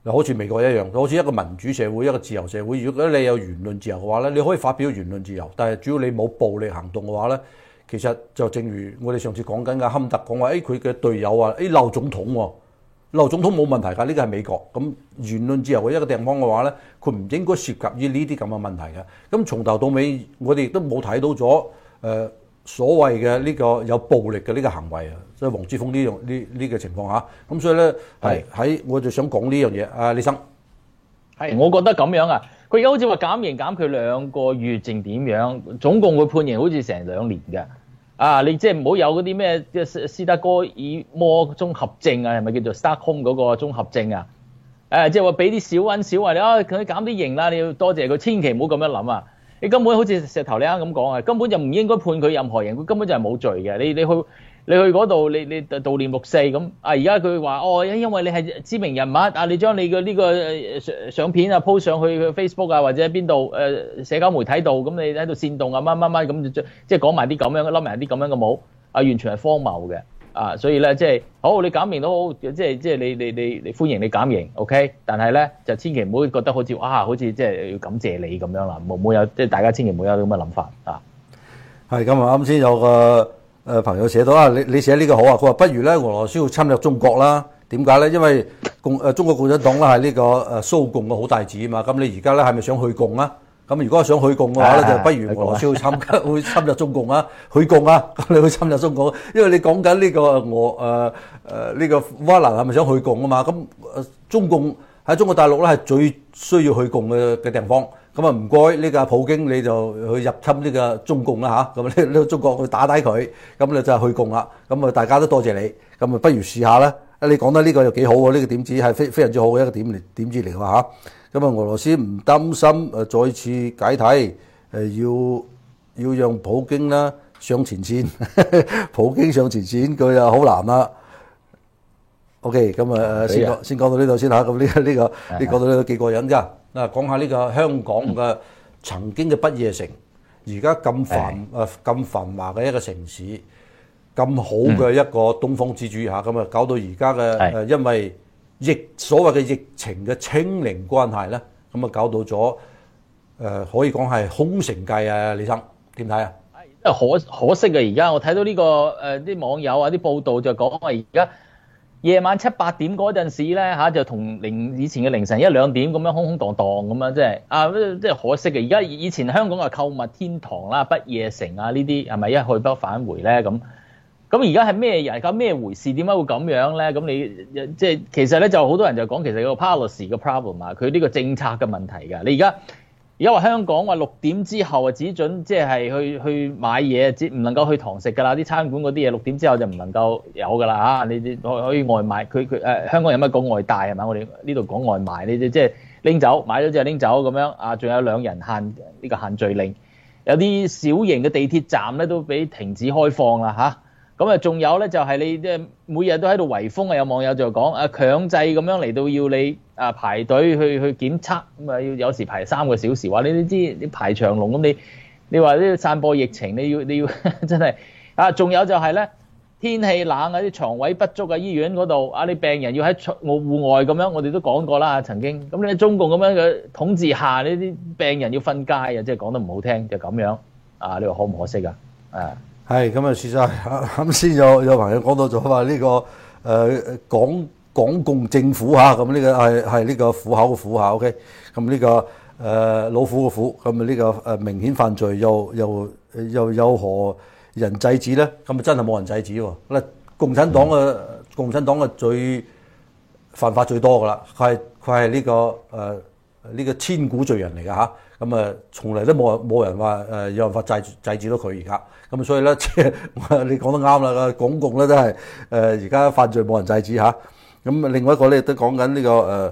好似美國一樣，好似一個民主社會、一個自由社會。如果你有言論自由嘅話咧，你可以發表言論自由，但係主要你冇暴力行動嘅話咧，其實就正如我哋上次講緊嘅坎特講話，誒佢嘅隊友啊，誒鬧總統喎，鬧總統冇問題㗎，呢個係美國。咁言論自由嘅一個地方嘅話咧，佢唔應該涉及於呢啲咁嘅問題嘅。咁從頭到尾，我哋亦都冇睇到咗誒。呃所謂嘅呢個有暴力嘅呢個行為啊，即係黃之鋒呢樣呢呢個情況下，咁所以咧係喺我就想講呢樣嘢。啊，李生， 係我覺得咁樣啊，佢而家好似話減刑減佢兩個月，定點樣？總共會判刑好似成兩年嘅。啊，你即係唔好有嗰啲咩即係斯德哥爾摩綜合症啊，係咪叫做 Stockholm 嗰個綜合症啊？誒，即係話俾啲小恩小惠你啊，佢減啲刑啦，你要多謝佢，千祈唔好咁樣諗啊！你根本好似石頭你啱咁講啊，根本就唔應該判佢任何刑，佢根本就係冇罪嘅。你你去你去嗰度，你你悼念六四咁啊，而家佢話哦，因為你係知名人物啊，你將你嘅呢個相相片啊 po 上去 Facebook 啊或者邊度誒社交媒體度，咁你喺度煽動啊乜乜乜咁就即係講埋啲咁樣，冧埋啲咁樣嘅帽啊，完全係荒謬嘅。啊，所以咧即係好，你減刑都好，即係即係你你你你歡迎你減刑 ，OK， 但係咧就千祈唔好覺得好似啊，好似即係要感謝你咁樣啦，冇冇有即係大家千祈唔好有咁嘅諗法啊。 係咁啊，啱先有個誒朋友寫到啊，你你寫呢個好啊，佢話不如咧俄羅斯要侵略中國啦，點解咧？因為共誒中國共產黨咧係呢個誒蘇共嘅好大子啊嘛，咁你而家咧係咪想去共啊？咁如果想去共嘅話咧，就不如俄羅斯去參會侵略中共啊，去共啊，咁你去侵略中國，因為你講緊呢個俄誒誒呢個烏克蘭係咪想去共啊嘛？咁誒中共喺中國大陸咧係最需要去共嘅嘅地方，咁啊唔該呢個普京你就去入侵呢個中共啦嚇，咁呢呢個中國去打低佢，咁你就係去共啦，咁啊大家都多謝你，咁啊不如試下啦。你講得呢個又幾好喎，呢個點子係非非常之好嘅一個點嚟點子嚟㗎嚇。咁啊，俄羅斯唔擔心誒再次解體，誒要要讓普京啦上前線，普京上前線佢就好難啦。OK，咁啊先講先講到呢度先嚇，咁呢呢個你講到呢度幾過癮㗎。嗱，講下呢個香港嘅曾經嘅不夜城，而家咁繁誒咁繁華嘅一個城市，咁好嘅一個東方之珠嚇，咁啊搞到而家嘅誒因為疫所謂嘅疫情嘅清零關係咧，咁啊搞到咗誒、呃、可以講係空城計啊！李生點睇啊？ 可可惜啊！而家我睇到呢、這個誒啲、呃、網友啊啲報道就講話，而家夜晚七八點嗰陣時咧嚇、啊，就同凌以前嘅凌晨一兩點咁樣空空蕩蕩咁樣，即係啊，即係可惜嘅。而家以前香港嘅購物天堂啦、不夜城啊呢啲係咪一去不返回咧咁？咁而家係咩人？咁咩回事？點解會咁樣咧？咁你即係其實咧，就好多人就講其實有個 policy 嘅 problem 啊，佢呢個政策嘅問題㗎。你而家而家話香港話六點之後啊，只準即係去去買嘢，只唔能夠去堂食㗎啦。啲餐館嗰啲嘢六點之後就唔能夠有㗎啦嚇。你你可可以外賣，佢佢誒香港有乜講外帶係咪？我哋呢度講外賣，你即係拎走買咗之後拎走咁樣啊。仲有兩人限呢個限聚令，有啲小型嘅地鐵站咧都俾停止開放啦嚇。咁啊，仲有咧就係你即係每日都喺度圍封啊！有網友就講啊，強制咁樣嚟到要你啊排隊去去檢測，咁啊要有時排三個小時。話你都知你排長龍咁，你你話呢散播疫情，你要你要真係啊！仲有就係咧天氣冷啊，啲床位不足啊，醫院嗰度啊，你病人要喺戶外咁樣，我哋都講過啦，曾經咁你喺中共咁樣嘅統治下，呢啲病人要瞓街啊，即係講得唔好聽就咁樣啊！你話可唔可惜啊？啊！ 係咁啊！事實啱先有有朋友講到咗話呢個誒、呃、港港共政府嚇，咁呢個係係呢個虎口嘅虎嚇 ，OK，咁呢、呢個誒、呃、老虎嘅虎，咁啊呢個誒明顯犯罪又又又有何人制止咧？咁啊真係冇人制止喎！嗱，共產黨嘅、嗯、共產黨嘅最犯法最多噶啦，佢係佢係呢個誒呢、呃呢個千古罪人嚟㗎嚇。咁啊，從嚟都冇冇人話誒有辦法制制止到佢而家，咁所以咧，即係你講得啱啦，港共咧都係誒而家犯罪冇人制止嚇。咁另外一個咧都講緊呢個誒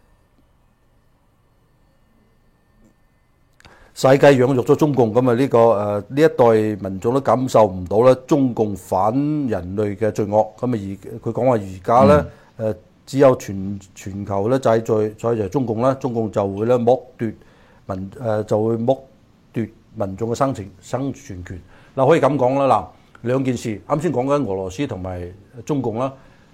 世界養育咗中共，咁啊呢個誒呢一代民眾都感受唔到咧中共反人類嘅罪惡。咁啊而佢講話而家咧誒只有全全球咧制裁制裁中共啦，中共就會咧剝奪。民誒就會剝奪民眾嘅生存生存權嗱，可以咁講啦嗱，兩件事啱先講緊俄羅斯同埋中共啦，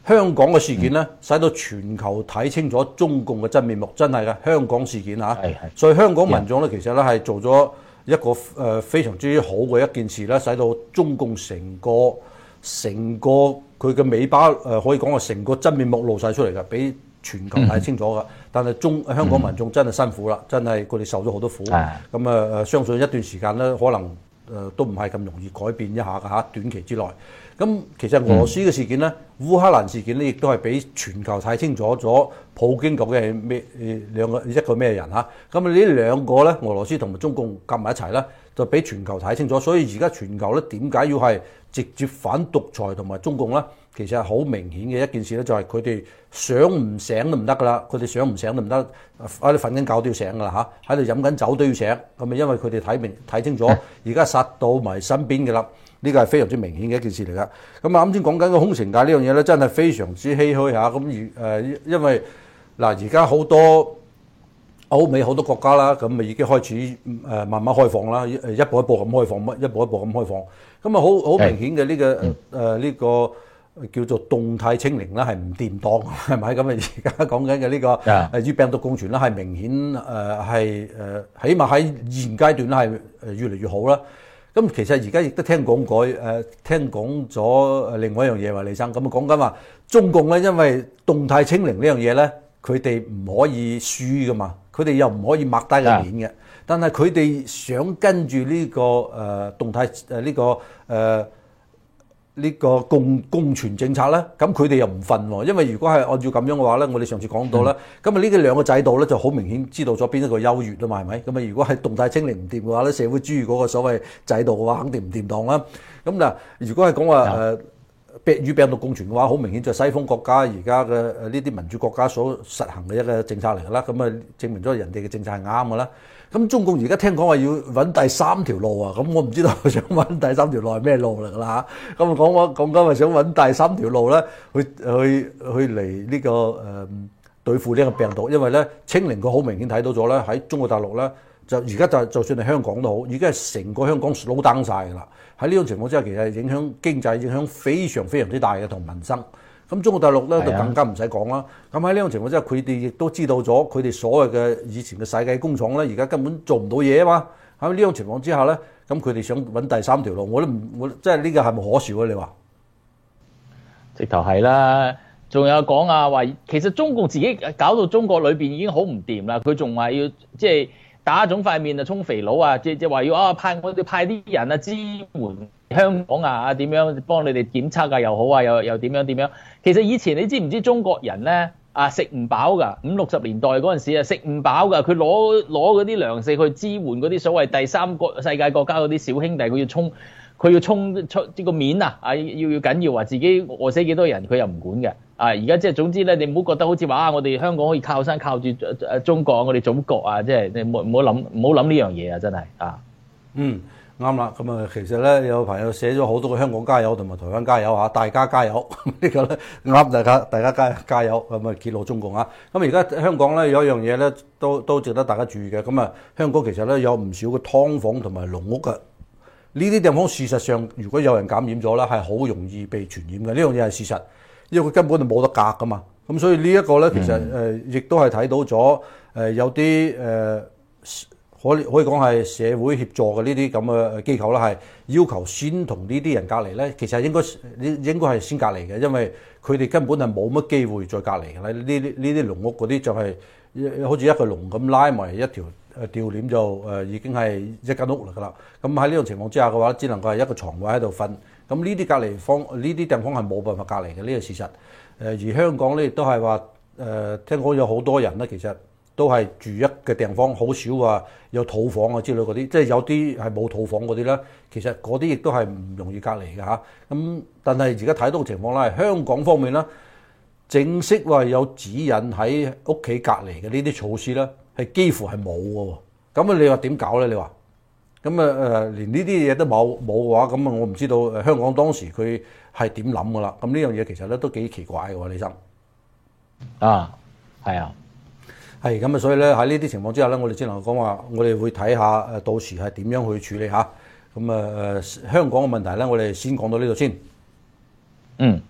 香港嘅事件咧，使到全球睇清楚中共嘅真面目，真係嘅香港事件嚇。所以香港民眾咧，其實咧係做咗一個誒非常之好嘅一件事咧，使到中共成個成個佢嘅尾巴誒可以講係成個真面目露晒出嚟嘅，俾全球睇清楚㗎。但係中香港民眾真係辛苦啦，真係佢哋受咗好多苦。咁啊誒，相信一段時間咧，可能誒都唔係咁容易改變一下㗎嚇，短期之內。咁其實俄羅斯嘅事件咧，烏克蘭事件咧，亦都係俾全球睇清楚咗普京究竟係咩誒兩個一個咩人嚇。咁啊呢兩個咧，俄羅斯同埋中共夾埋一齊咧，就俾全球睇清楚。所以而家全球咧點解要係直接反獨裁同埋中共咧？其實係好明顯嘅一件事咧，就係佢哋想唔醒都唔得㗎啦。佢哋想唔醒都唔得，喺度瞓緊覺都要醒㗎啦嚇，喺度飲緊酒都要醒。咁啊，因為佢哋睇明睇清楚，而家殺到埋身邊嘅啦。呢個係非常之明顯嘅一件事嚟㗎。咁啊，啱先講緊個空城計呢樣嘢咧，真係非常之唏噓嚇。咁而誒，因為嗱而家好多歐美好多國家啦，咁啊已經開始誒慢慢開放啦，誒一步一步咁開放，乜一步一步咁開放。咁啊，好好明顯嘅呢個誒呢個叫做動態清零啦，係唔掂當係咪？咁啊而家講緊嘅呢個誒與病毒共存啦，係明顯誒係誒，起碼喺現階段咧係誒越嚟越好啦。咁其實而家亦都聽講過誒，聽講咗另外一樣嘢話，李生咁啊講緊話中共咧，因為動態清零呢樣嘢咧，佢哋唔可以輸噶嘛，佢哋又唔可以擘低個面嘅，但係佢哋想跟住呢個誒動態誒呢個誒呢個共共存政策咧，咁佢哋又唔瞓喎，因為如果係按照咁樣嘅話咧，我哋上次講到咧，咁啊呢個兩個制度咧就好明顯知道咗邊一個優越啊嘛，係咪？咁啊如果係動態清零唔掂嘅話咧，社會主義嗰個所謂制度嘅話，肯定唔掂當啦。咁嗱，如果係講話誒病與病毒共存嘅話，好明顯就係西方國家而家嘅誒呢啲民主國家所實行嘅一個政策嚟㗎啦。咁啊證明咗人哋嘅政策係啱㗎啦。咁中共而家聽講話要揾第三條路啊，咁我唔知道想揾第三條路係咩路嚟㗎啦嚇。咁啊講話講緊話想揾第三條路咧，去去去嚟呢個誒對付呢個病毒，因為咧清零佢好明顯睇到咗咧喺中國大陸咧就而家就就算係香港都好，已經係成個香港 slow down 曬㗎啦。喺呢種情況之下，其實影響經濟影響非常非常之大嘅同民生。咁中國大陸咧就更加唔使講啦。咁喺呢種情況之下，佢哋亦都知道咗佢哋所謂嘅以前嘅世界工廠咧，而家根本做唔到嘢啊嘛。喺呢種情況之下咧，咁佢哋想揾第三條路，我都唔我即係呢個係咪可笑啊？你話直頭係啦。仲有講啊，話其實中共自己搞到中國裏邊已經好唔掂啦，佢仲話要即係打腫塊面啊，充肥佬啊，即即話要啊派我哋派啲人啊支援香港啊，啊點樣幫你哋檢測啊又好啊，又又點樣點樣？其實以前你知唔知中國人咧啊食唔飽㗎？五六十年代嗰陣時啊食唔飽㗎，佢攞攞嗰啲糧食去支援嗰啲所謂第三個世界國家嗰啲小兄弟，佢要衝佢要衝出呢個面啊！啊要要緊要話自己餓死幾多人，佢又唔管嘅。啊而家即係總之咧，你唔好覺得好似話啊，我哋香港可以靠山靠住誒中國，我哋祖國啊，即係你唔好唔好諗唔好諗呢樣嘢啊！真係啊， 嗯。啱啦，咁啊，其實咧有朋友寫咗好多嘅香港加油同埋台灣加油嚇，大家加油呢個咧啱大家，大家加加油咁啊，揭露中共啊！咁而家香港咧有一樣嘢咧都都值得大家注意嘅，咁啊香港其實咧有唔少嘅劏房同埋籠屋嘅，呢啲地方事實上如果有人感染咗咧，係好容易被傳染嘅，呢樣嘢係事實，因為佢根本就冇得隔噶嘛。咁所以呢一個咧其實誒亦都係睇到咗誒有啲誒。可可以講係社會協助嘅呢啲咁嘅機構啦，係要求先同呢啲人隔離咧。其實應該應該係先隔離嘅，因為佢哋根本係冇乜機會再隔離嘅啦。呢啲呢啲籠屋嗰啲就係好似一個籠咁拉埋一條誒吊簾就誒已經係一間屋嚟㗎啦。咁喺呢種情況之下嘅話，只能夠係一個床位喺度瞓。咁呢啲隔離方呢啲地方係冇辦法隔離嘅，呢個事實。誒而香港咧亦都係話誒聽講有好多人咧，其實都係住一嘅地方，好少話有土房啊之類嗰啲，即係有啲係冇土房嗰啲咧。其實嗰啲亦都係唔容易隔離嘅嚇。咁但係而家睇到嘅情況咧，香港方面咧，正式話有指引喺屋企隔離嘅呢啲措施咧，係幾乎係冇嘅喎。咁啊，你話點搞咧？你話咁啊誒，連呢啲嘢都冇冇嘅話，咁啊，我唔知道誒香港當時佢係點諗嘅啦。咁呢樣嘢其實咧都幾奇怪嘅喎，李生。 啊，係啊。 係咁啊，所以咧喺呢啲情況之下咧，我哋只能講話，我哋會睇下誒到時係點樣去處理下。咁啊誒香港嘅問題咧，我哋先講到呢度先。 嗯，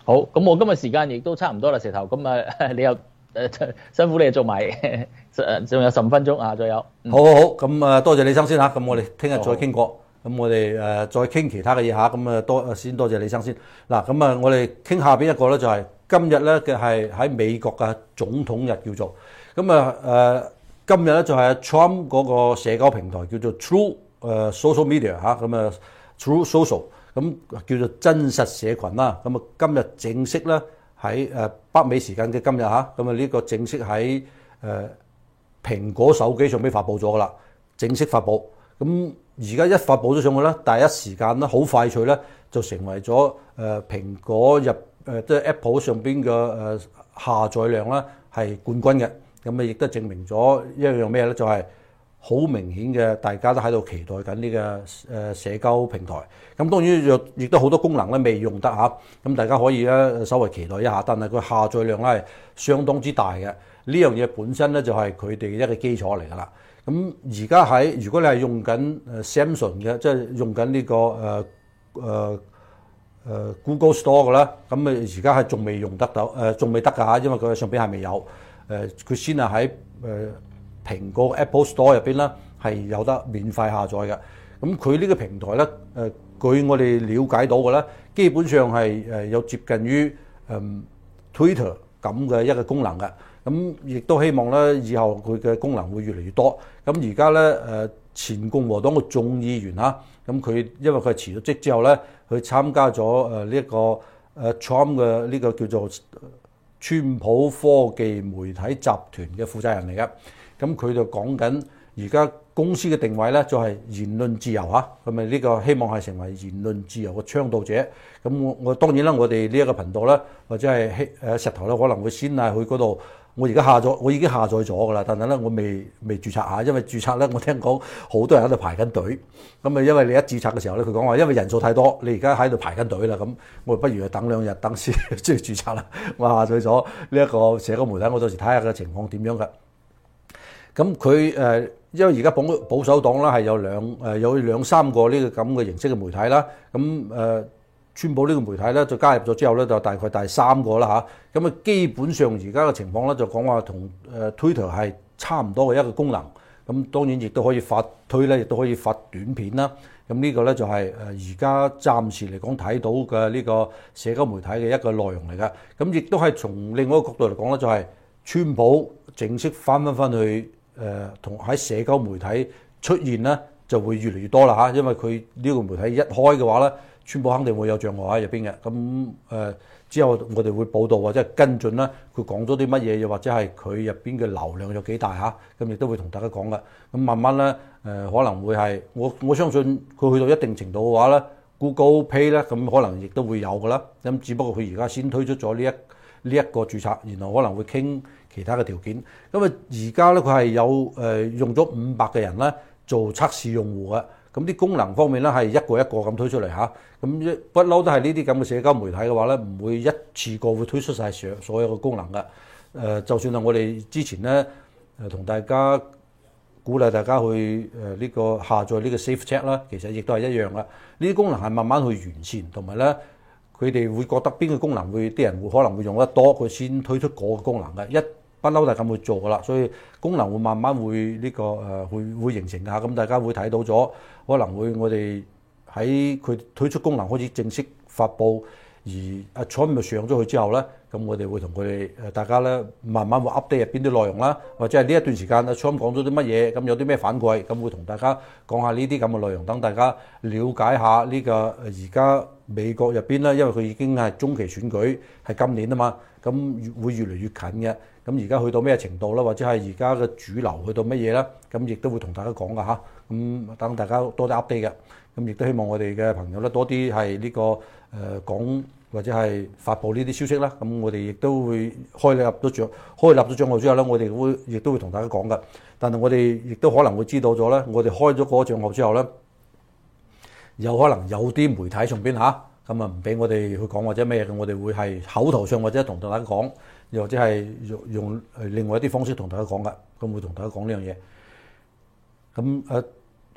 好，咁我今日時間亦都差唔多啦，石頭。咁啊，你又誒、呃、辛苦你做埋，仲有十五分鐘啊，仲有。 嗯、好好好，咁啊多謝李生先嚇，咁我哋聽日再傾過，咁我哋誒再傾其他嘅嘢嚇，咁啊多先多謝李生先。嗱，咁啊我哋傾下邊一個咧，就係今日咧嘅係喺美國嘅總統日叫做，咁啊誒今日咧就係 Trump 嗰個社交平台叫做 True 誒 Social Media 嚇，咁啊 True Social。咁叫做真實社群啦，咁啊今日正式咧喺誒北美時間嘅今日嚇，咁啊呢個正式喺誒蘋果手機上邊發布咗噶啦，正式發布。咁而家一發布咗上去咧，第一時間咧好快脆咧就成為咗誒蘋果入誒即係 Apple 上邊嘅誒下載量咧係冠軍嘅。咁啊亦都證明咗一樣咩咧，就係好明顯嘅，大家都喺度期待緊呢個誒社交平台。咁當然亦都好多功能咧未用得嚇，咁大家可以咧稍微期待一下。但係佢下載量咧係相當之大嘅，呢樣嘢本身咧就係佢哋嘅一個基礎嚟㗎啦。咁而家喺如果你係用緊誒 Samsung 嘅，即係用緊呢個誒誒誒 Google Store 嘅啦，咁啊而家係仲未用得到誒，仲未得㗎嚇，因為佢上邊係未有誒，佢先係喺誒蘋果 Apple Store 入邊啦，係有得免費下載嘅。咁佢呢個平台咧，誒據我哋了解到嘅咧，基本上係誒有接近於誒 Twitter 咁嘅一個功能嘅。咁亦都希望咧，以後佢嘅功能會越嚟越多。咁而家咧誒前共和黨嘅眾議員嚇，咁佢因為佢係辭咗職之後咧，佢參加咗誒呢一個誒 Trump 嘅呢個叫做川普科技媒體集團嘅負責人嚟嘅。咁佢就講緊而家公司嘅定位咧，就係言論自由嚇，咁咪呢個希望係成為言論自由嘅倡導者。咁我我當然啦，我哋呢一個頻道咧，或者係誒石頭咧，可能會先係去嗰度。我而家下咗，我已經下載咗㗎啦，但係咧我未未註冊下，因為註冊咧我聽講好多人喺度排緊隊。咁啊，因為你一註冊嘅時候咧，佢講話因為人數太多，你而家喺度排緊隊啦，咁我不如等兩日等先即係註冊啦。我下載咗呢一個社交媒體，我到時睇下個情況點樣㗎。咁佢誒，因為而家保保守黨啦係有兩誒有兩三個呢個咁嘅形式嘅媒體啦，咁誒川普呢個媒體咧就加入咗之後咧就大概第三個啦嚇，咁啊基本上而家嘅情況咧就講話同誒 Twitter 係差唔多嘅一個功能，咁當然亦都可以發推咧，亦都可以發短片啦，咁呢個咧就係誒而家暫時嚟講睇到嘅呢個社交媒體嘅一個內容嚟㗎，咁亦都係從另外一個角度嚟講咧，就係川普正式翻翻翻去。誒同喺社交媒體出現咧，就會越嚟越多啦嚇，因為佢呢個媒體一開嘅話咧，川普肯定會有障礙喺入邊嘅。咁誒、呃、之後我哋會報道或者跟進啦，佢講咗啲乜嘢，又或者係佢入邊嘅流量有幾大嚇，咁亦都會同大家講嘅。咁慢慢咧誒、呃、可能會係我我相信佢去到一定程度嘅話咧 ，Google Pay 咧咁可能亦都會有噶啦。咁只不過佢而家先推出咗呢一呢一個註冊，然後可能會傾其他嘅條件，咁啊而家咧佢係有誒用咗五百嘅人咧做測試用戶嘅，咁啲功能方面咧係一個一個咁推出嚟嚇，咁一不嬲都係呢啲咁嘅社交媒體嘅話咧，唔會一次過會推出晒所所有嘅功能嘅，誒就算係我哋之前咧誒同大家鼓勵大家去誒呢個下載呢個 Safe Chat 啦，其實亦都係一樣嘅，呢啲功能係慢慢去完善，同埋咧佢哋會覺得邊個功能會啲人會可能會用得多，佢先推出嗰個功能嘅一。不嬲就係咁去做噶啦，所以功能會慢慢會呢、這個誒、呃、會會形成下，咁大家會睇到咗，可能會我哋喺佢推出功能開始正式發布，而阿 Trump 咪上咗去之後咧，咁我哋會同佢哋誒大家咧慢慢會 update 入邊啲內容啦，或者係呢一段時間阿 Trump 講咗啲乜嘢，咁有啲咩反饋，咁會同大家講下呢啲咁嘅內容，等大家了解下呢個而家美國入邊咧，因為佢已經係中期選舉係今年啊嘛，咁會越嚟越近嘅。咁而家去到咩程度啦？或者係而家嘅主流去到乜嘢啦？咁亦都會同大家講噶嚇。咁等大家多啲 update 嘅。咁亦都希望我哋嘅朋友咧多啲係呢個誒講或者係發布呢啲消息啦。咁我哋亦都會開立咗帳，開立咗帳號之後咧，我哋會亦都會同大家講噶。但係我哋亦都可能會知道咗咧，我哋開咗嗰個帳號之後咧，有可能有啲媒體上邊嚇，咁啊唔俾我哋去講或者咩嘅，我哋會係口頭上或者同大家講。又或者係用用誒另外一啲方式同大家講噶，咁會同大家講呢樣嘢。咁誒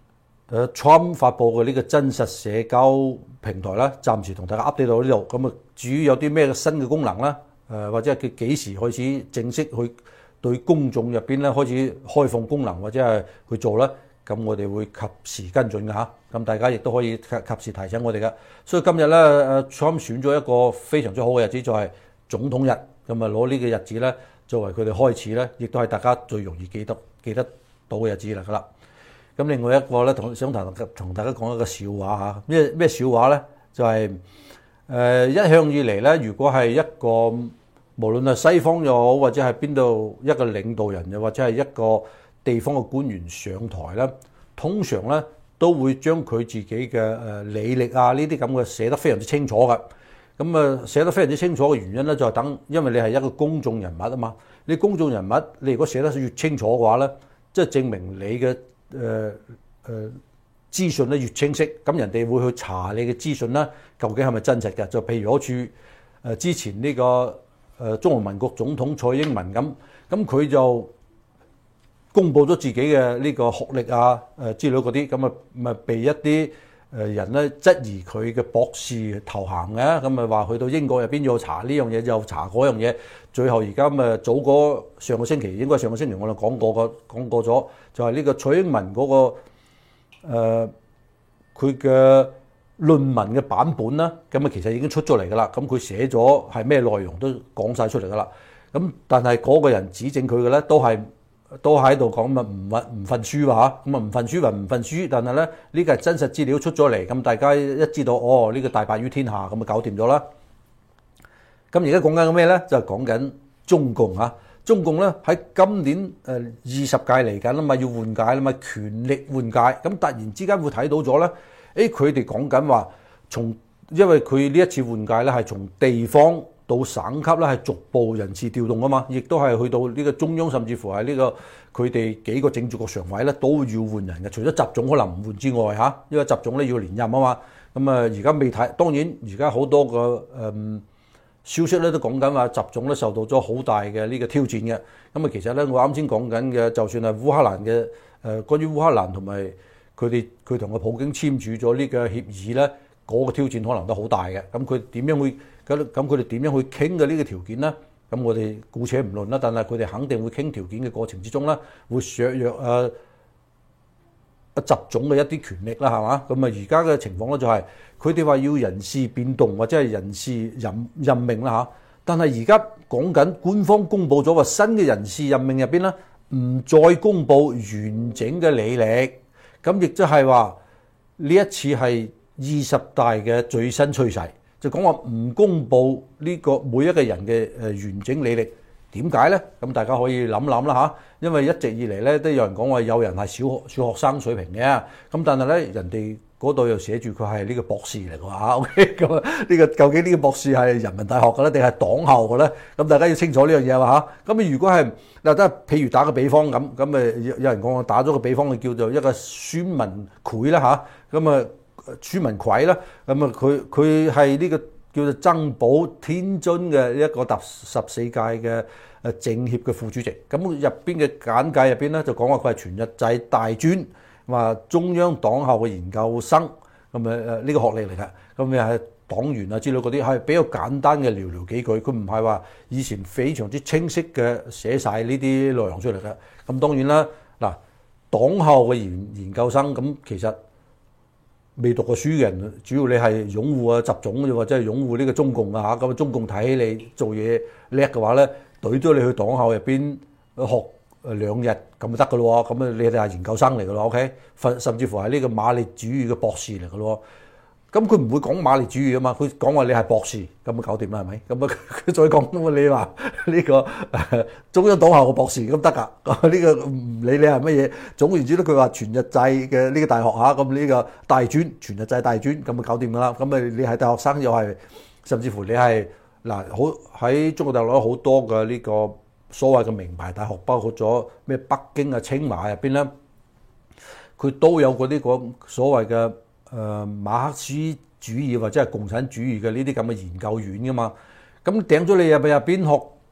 誒 Trump 發布嘅呢個真實社交平台啦，暫時同大家 update 到呢度。咁啊，至於有啲咩新嘅功能啦，誒或者係佢幾時開始正式去對公眾入邊咧開始開放功能或者係去做咧，咁我哋會及時跟進㗎嚇。咁大家亦都可以及及時提醒我哋㗎。所以今日咧，誒 Trump 選咗一個非常之好嘅日子，就係總統日。咁啊，攞呢個日子咧作為佢哋開始咧，亦都係大家最容易記得記得到嘅日子嚟㗎啦。咁另外一個咧，同想同同大家講一個笑話嚇。咩咩笑話咧？就係、是、誒、呃、一向以嚟咧，如果係一個無論係西方又好，或者係邊度一個領導人，又或者係一個地方嘅官員上台咧，通常咧都會將佢自己嘅誒履歷啊呢啲咁嘅寫得非常之清楚㗎。咁啊寫得非常之清楚嘅原因咧，就係等因為你係一個公眾人物啊嘛。你公眾人物，你如果寫得越清楚嘅話咧，即係證明你嘅誒誒資訊咧越清晰，咁人哋會去查你嘅資訊啦，究竟係咪真實嘅？就譬如好似誒之前呢個誒中華民國總統蔡英文咁，咁佢就公佈咗自己嘅呢個學歷啊誒之類嗰啲，咁啊咪被一啲誒人咧質疑佢嘅博士頭銜嘅，咁咪話去到英國入邊要查呢樣嘢，又查嗰樣嘢，最後而家咁早嗰上個星期，應該上個星期我哋講過個講過咗，就係呢個蔡英文嗰個誒佢嘅論文嘅版本啦，咁啊其實已經出咗嚟噶啦，咁佢寫咗係咩內容都講晒出嚟噶啦，咁但係嗰個人指證佢嘅咧都係。都喺度講咪唔唔唔份書話咁啊唔份書還唔份書，但係咧呢個係真實資料出咗嚟，咁大家一知道哦呢個大白於天下，咁啊搞掂咗啦。咁而家講緊嘅咩咧？就係講緊中共嚇，中共咧喺今年誒二十屆嚟緊啦嘛，要換屆啦嘛，權力換屆，咁突然之間會睇到咗咧，誒佢哋講緊話從因為佢呢一次換屆咧係從地方到省級咧係逐步人事調動啊嘛，亦都係去到呢個中央，甚至乎係呢個佢哋幾個政治局常委咧都要換人嘅，除咗習總可能唔換之外嚇，因為習總咧要連任啊嘛。咁啊而家未睇，當然而家好多個誒、嗯、消息咧都講緊話習總咧受到咗好大嘅呢個挑戰嘅。咁啊其實咧我啱先講緊嘅，就算係烏克蘭嘅誒、呃、關於烏克蘭同埋佢哋佢同個普京簽署咗呢個協議咧，嗰、那個挑戰可能都好大嘅。咁佢點樣去？咁咁佢哋點樣去傾嘅呢個條件咧？咁我哋姑且唔論啦，但係佢哋肯定會傾條件嘅過程之中咧，會削弱誒啊習總嘅一啲權力啦，係嘛？咁啊而家嘅情況咧就係佢哋話要人事變動或者係人事任任命啦嚇，但係而家講緊官方公佈咗話新嘅人事任命入邊咧，唔再公佈完整嘅履歷，咁亦即係話呢一次係二十大嘅最新趨勢。就講話唔公佈呢個每一個人嘅誒完整履歷，點解咧？咁大家可以諗諗啦嚇，因為一直以嚟咧都有人講話有人係小學小學生水平嘅，咁但係咧人哋嗰度又寫住佢係呢個博士嚟㗎嚇 ，OK 咁啊？呢個究竟呢個博士係人民大學嘅咧，定係黨校嘅咧？咁大家要清楚呢樣嘢喎嚇。咁如果係嗱，得譬如打個比方咁，咁誒有人講我打咗個比方，叫做一個孫文繪啦嚇，咁啊。孫文繪啦，咁啊佢佢係呢個叫做增補天津嘅一個第十四屆嘅誒政協嘅副主席，咁入邊嘅簡介入邊咧就講話佢係全日制大專，話中央黨校嘅研究生，咁誒誒呢個學歷嚟嘅，咁又係黨員啊之類嗰啲，係比較簡單嘅寥寥幾句，佢唔係話以前非常之清晰嘅寫晒呢啲內容出嚟嘅。咁當然啦，嗱黨校嘅研研究生咁其實。未讀過書嘅人，主要你係擁護啊習總，或者係擁護呢個中共啊嚇，咁中共睇起你做嘢叻嘅話咧，懟咗你去黨校入邊學誒兩日咁就得嘅咯喎，咁啊你哋係研究生嚟嘅咯 ，OK，甚至乎係呢個馬列主義嘅博士嚟嘅咯。咁佢唔會講馬列主義啊嘛，佢講話你係博士，咁啊搞掂啦係咪？咁啊佢再講咁啊你話呢個誒中央黨校嘅博士咁得㗎？呢個唔理你係乜嘢，總言之咧佢話全日制嘅呢個大學嚇，咁呢個大專全日制大專咁啊搞掂㗎啦。咁啊你係大學生又係，甚至乎你係嗱好喺中國大陸好多嘅呢個所謂嘅名牌大學，包括咗咩北京啊、清華入邊咧，佢都有嗰啲個所謂嘅。誒、呃、馬克思主義或者係共產主義嘅呢啲咁嘅研究院噶嘛，咁頂咗你入去入邊學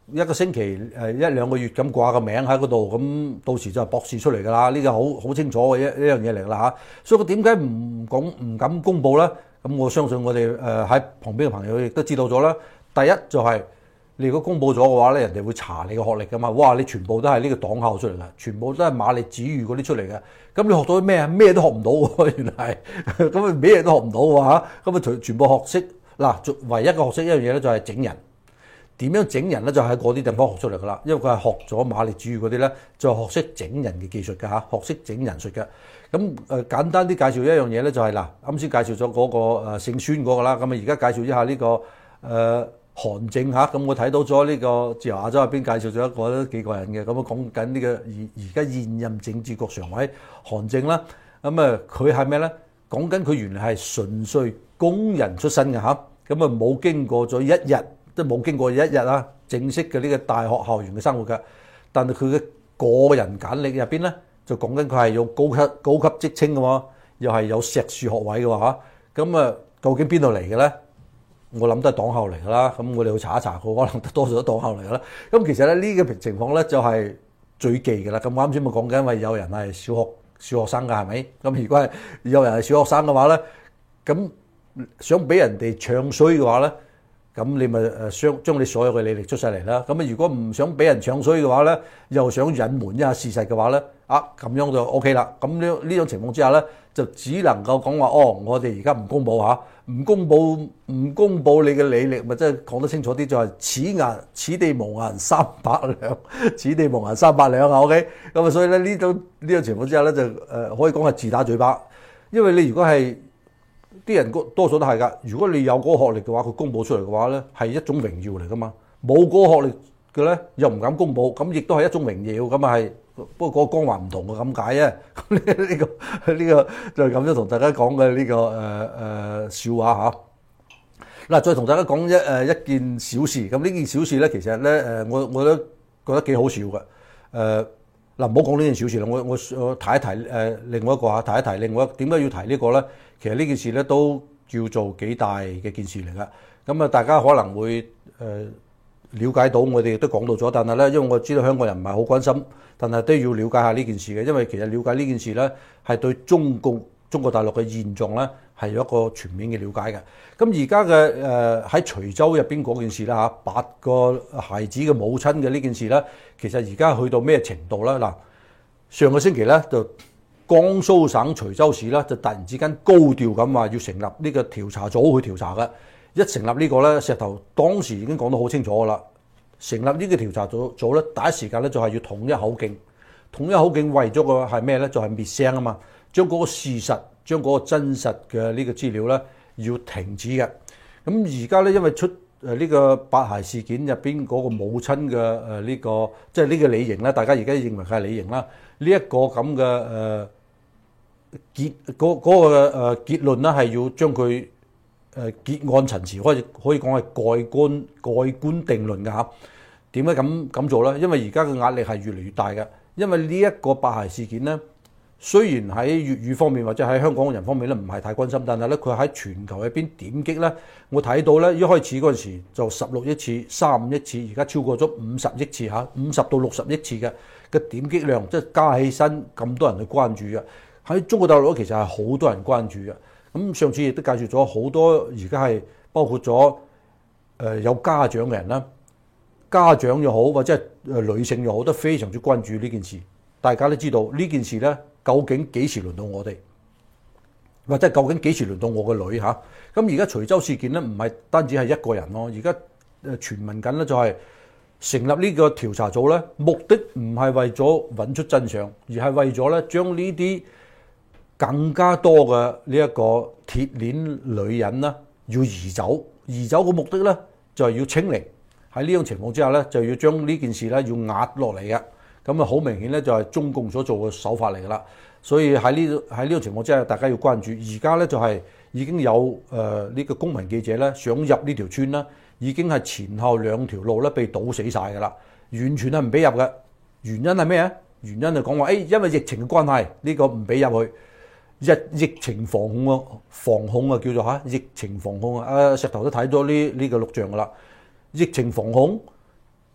一個星期誒一兩個月咁掛個名喺嗰度，咁到時就係博士出嚟㗎啦。呢個好好清楚嘅一一樣嘢嚟㗎啦嚇。所以佢點解唔講唔敢公佈咧？咁我相信我哋誒喺旁邊嘅朋友亦都知道咗啦。第一就係、是、你如果公佈咗嘅話咧，人哋會查你嘅學歷㗎嘛。哇！你全部都係呢個黨校出嚟㗎，全部都係馬力子語嗰啲出嚟嘅。咁你學到咩啊？咩都學唔到喎，原來係咁啊，咩嘢都學唔到喎嚇。咁啊，全全部學識嗱，唯一嘅學識一樣嘢咧就係整人。點樣整人咧？就喺嗰啲地方學出嚟㗎啦。因為佢係學咗馬力主義嗰啲咧，就學識整人嘅技術㗎嚇，學識整人術嘅。咁誒簡單啲介紹一樣嘢咧，就係嗱，啱先介紹咗嗰個誒姓孫嗰個啦。咁啊，而家介紹一下呢個誒韓正嚇。咁我睇到咗呢個自由亞洲入邊介紹咗一個都幾過癮嘅。咁啊講緊呢個而而家現任政治局常委韓正啦。咁啊佢係咩咧？講緊佢原來係純粹工人出身嘅嚇。咁啊冇經過咗一日。都冇經過一日啊，正式嘅呢個大學校園嘅生活嘅，但係佢嘅個人簡歷入邊咧，就講緊佢係有高級高級職稱嘅喎，又係有碩士學位嘅喎嚇。咁啊，究竟邊度嚟嘅咧？我諗都係黨校嚟㗎啦。咁我哋去查一查，佢可能多數都黨校嚟㗎啦。咁其實咧呢個情況咧就係最忌㗎啦。咁我啱先咪講緊，因為有人係小學小學生㗎，係咪？咁如果係有人係小學生嘅話咧，咁想俾人哋唱衰嘅話咧？咁你咪誒將將你所有嘅履歷出晒嚟啦。咁啊，如果唔想俾人唱衰嘅話咧，又想隱瞞一下事實嘅話咧，啊咁樣就 O K 啦。咁呢呢種情況之下咧，就只能夠講話哦，我哋而家唔公佈嚇，唔公佈唔公佈你嘅履歷，咪即係講得清楚啲，就係此銀此地無銀三百兩，此地無銀三百兩啊。O K。咁啊，所以咧呢種呢種情況之下咧，就誒可以講係自打嘴巴，因為你如果係。啲人多數都係㗎。如果你有嗰個學歷嘅話，佢公佈出嚟嘅話咧，係一種榮耀嚟㗎嘛。冇嗰個學歷嘅咧，又唔敢公佈，咁亦都係一種榮耀。咁啊係，不過嗰個光環唔同嘅咁解啊。呢、這個呢、這個就係咁樣同大家講嘅呢個誒誒、呃、笑話嚇。嗱，再同大家講一誒一件小事。咁呢件小事咧，其實咧誒，我我都覺得幾好笑嘅。誒、呃、嗱，唔好講呢件小事啦。我我我提一提誒、呃、另外一個嚇，提一提另外點解要提個呢個咧？其實呢件事咧都叫做幾大嘅件事嚟㗎，咁啊大家可能會誒瞭解到，我哋亦都講到咗，但係咧，因為我知道香港人唔係好關心，但係都要了解下呢件事嘅，因為其實了解呢件事咧係對中共中國大陸嘅現狀咧係有一個全面嘅了解嘅。咁而家嘅誒喺徐州入邊嗰件事啦嚇，八個孩子嘅母親嘅呢件事咧，其實而家去到咩程度咧？嗱，上個星期咧就。江蘇省徐州市咧就突然之間高調咁話要成立呢個調查組去調查嘅，一成立呢個咧，石頭當時已經講得好清楚噶啦。成立呢個調查組組咧，第一時間咧就係要統一口徑，統一口徑為咗個係咩咧？就係滅聲啊嘛，將嗰個事實、將嗰個真實嘅呢個資料咧要停止嘅。咁而家咧因為出誒呢個八孩事件入邊嗰個母親嘅誒呢個，即係呢個李瑩咧，大家而家認為佢係李瑩啦，呢一個咁嘅誒。結嗰嗰個誒結論咧，係要將佢誒結案陳詞，可以可以講係蓋棺蓋棺定論㗎嚇。點解咁咁做咧？因為而家嘅壓力係越嚟越大嘅。因為呢一個八孩事件咧，雖然喺粵語方面或者喺香港人方面咧唔係太關心，但係咧佢喺全球入邊點擊咧，我睇到咧一開始嗰陣時就十六億次、三十五億次，而家超過咗五十億次嚇，五十到六十億次嘅嘅點擊量，即係加起身咁多人去關注嘅。喺中國大陸其實係好多人關注嘅，咁上次亦都介紹咗好多，而家係包括咗誒有家長嘅人啦，家長又好或者係誒女性又好，都非常之關注呢件事。大家都知道呢件事咧，究竟幾時輪到我哋，或者究竟幾時輪到我個女嚇？咁而家徐州事件咧，唔係單止係一個人咯，而家誒傳聞緊咧就係成立呢個調查組咧，目的唔係為咗揾出真相，而係為咗咧將呢啲更加多嘅呢一個鐵鏈女人啦，要移走，移走嘅目的咧就係要清零。喺呢種情況之下咧，就要將呢件事咧要壓落嚟嘅。咁啊，好明顯咧就係中共所做嘅手法嚟噶啦。所以喺呢喺呢種情況之下，大家要關注。而家咧就係已經有誒呢、呃這個公民記者咧想入呢條村啦，已經係前後兩條路咧被堵死晒噶啦，完全係唔俾入嘅。原因係咩啊？原因就講話誒，因為疫情嘅關係，呢、這個唔俾入去。日疫情防控啊，防控啊叫做嚇疫情防控啊。阿石頭都睇咗呢呢個錄像噶啦，疫情防控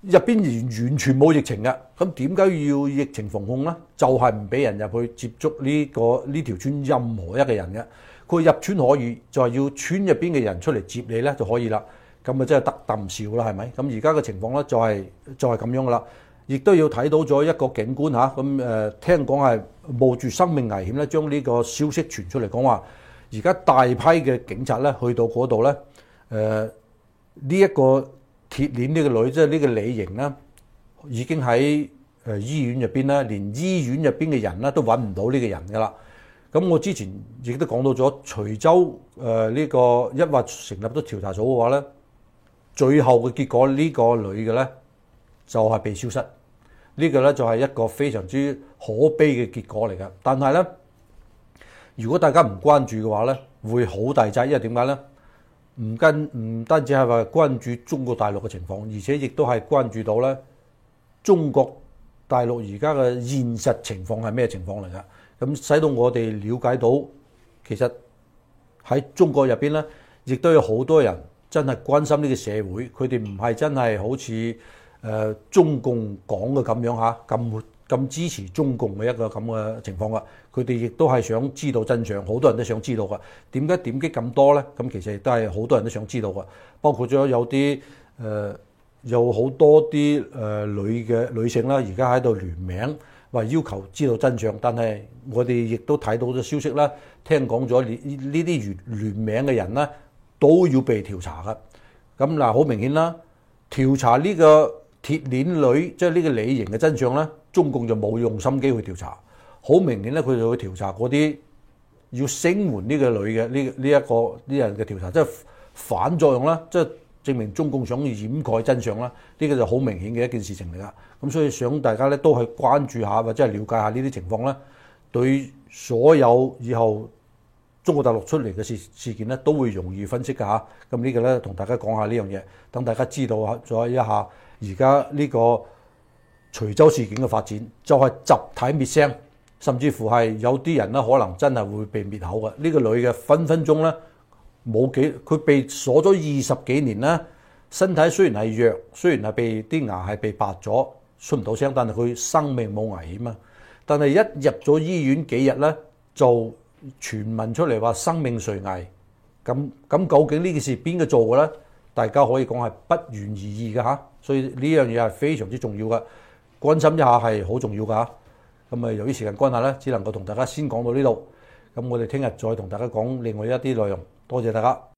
入邊完完全冇疫情嘅，咁點解要疫情防控呢？就係唔俾人入去接觸呢、這個呢條村任何一個人嘅。佢入村可以，就係、是、要村入邊嘅人出嚟接你咧就可以啦。咁啊真係得啖笑啦，係咪？咁而家嘅情況咧就係、是、就係、是、咁樣噶啦。亦都要睇到咗一個警官嚇，咁誒聽講係冒住生命危險咧，將呢個消息傳出嚟講話，而家大批嘅警察咧去到嗰度咧，誒呢一個鐵鏈呢個女，即係呢個李瑩咧，已經喺誒醫院入邊咧，連醫院入邊嘅人咧都揾唔到呢個人噶啦。咁我之前亦都講到咗，徐州誒呢個一話成立咗調查組嘅話咧，最後嘅結果呢個女嘅咧，就係被消失，呢個咧就係一個非常之可悲嘅結果嚟㗎。但係咧，如果大家唔關注嘅話咧，會好大劑，因為點解咧？唔跟唔單止係話關注中國大陸嘅情況，而且亦都係關注到咧中國大陸而家嘅現實情況係咩情況嚟㗎？咁使到我哋了解到，其實喺中國入邊咧，亦都有好多人真係關心呢個社會，佢哋唔係真係好似誒、呃、中共講嘅咁樣嚇，咁咁支持中共嘅一個咁嘅情況㗎。佢哋亦都係想知道真相，好多人都想知道㗎。點解點擊咁多呢？咁其實亦都係好多人都想知道㗎。包括咗有啲誒、呃、有好多啲誒、呃、女嘅女性啦，而家喺度聯名話要求知道真相。但係我哋亦都睇到咗消息啦，聽講咗呢呢啲聯聯名嘅人呢都要被調查㗎。咁嗱，好明顯啦，調查呢、這個鐵鏈女即係呢個李瑩嘅真相咧，中共就冇用心機去調查。好明顯咧，佢就會調查嗰啲要聲援呢個女嘅呢呢一個呢人嘅調查，即係反作用啦，即係證明中共想要掩蓋真相啦。呢個就好明顯嘅一件事情嚟㗎。咁所以想大家咧都去關注下或者係了解下呢啲情況咧，對所有以後中國大陸出嚟嘅事事件咧都會容易分析㗎嚇。咁呢個咧同大家講下呢樣嘢，等大家知道咗一下。而家呢個徐州事件嘅發展就係集體滅聲，甚至乎係有啲人咧可能真係會被滅口嘅。呢、這個女嘅分分鐘咧冇幾，佢被鎖咗二十幾年咧，身體雖然係弱，雖然係被啲牙係被拔咗，出唔到聲，但係佢生命冇危險啊。但係一入咗醫院幾日咧，就傳聞出嚟話生命垂危。咁咁究竟呢件事邊個做嘅咧？大家可以講係不言而喻嘅嚇，所以呢樣嘢係非常之重要嘅，關心一下係好重要嘅嚇。咁啊，由於時間關係咧，只能夠同大家先講到呢度。咁我哋聽日再同大家講另外一啲內容。多謝大家。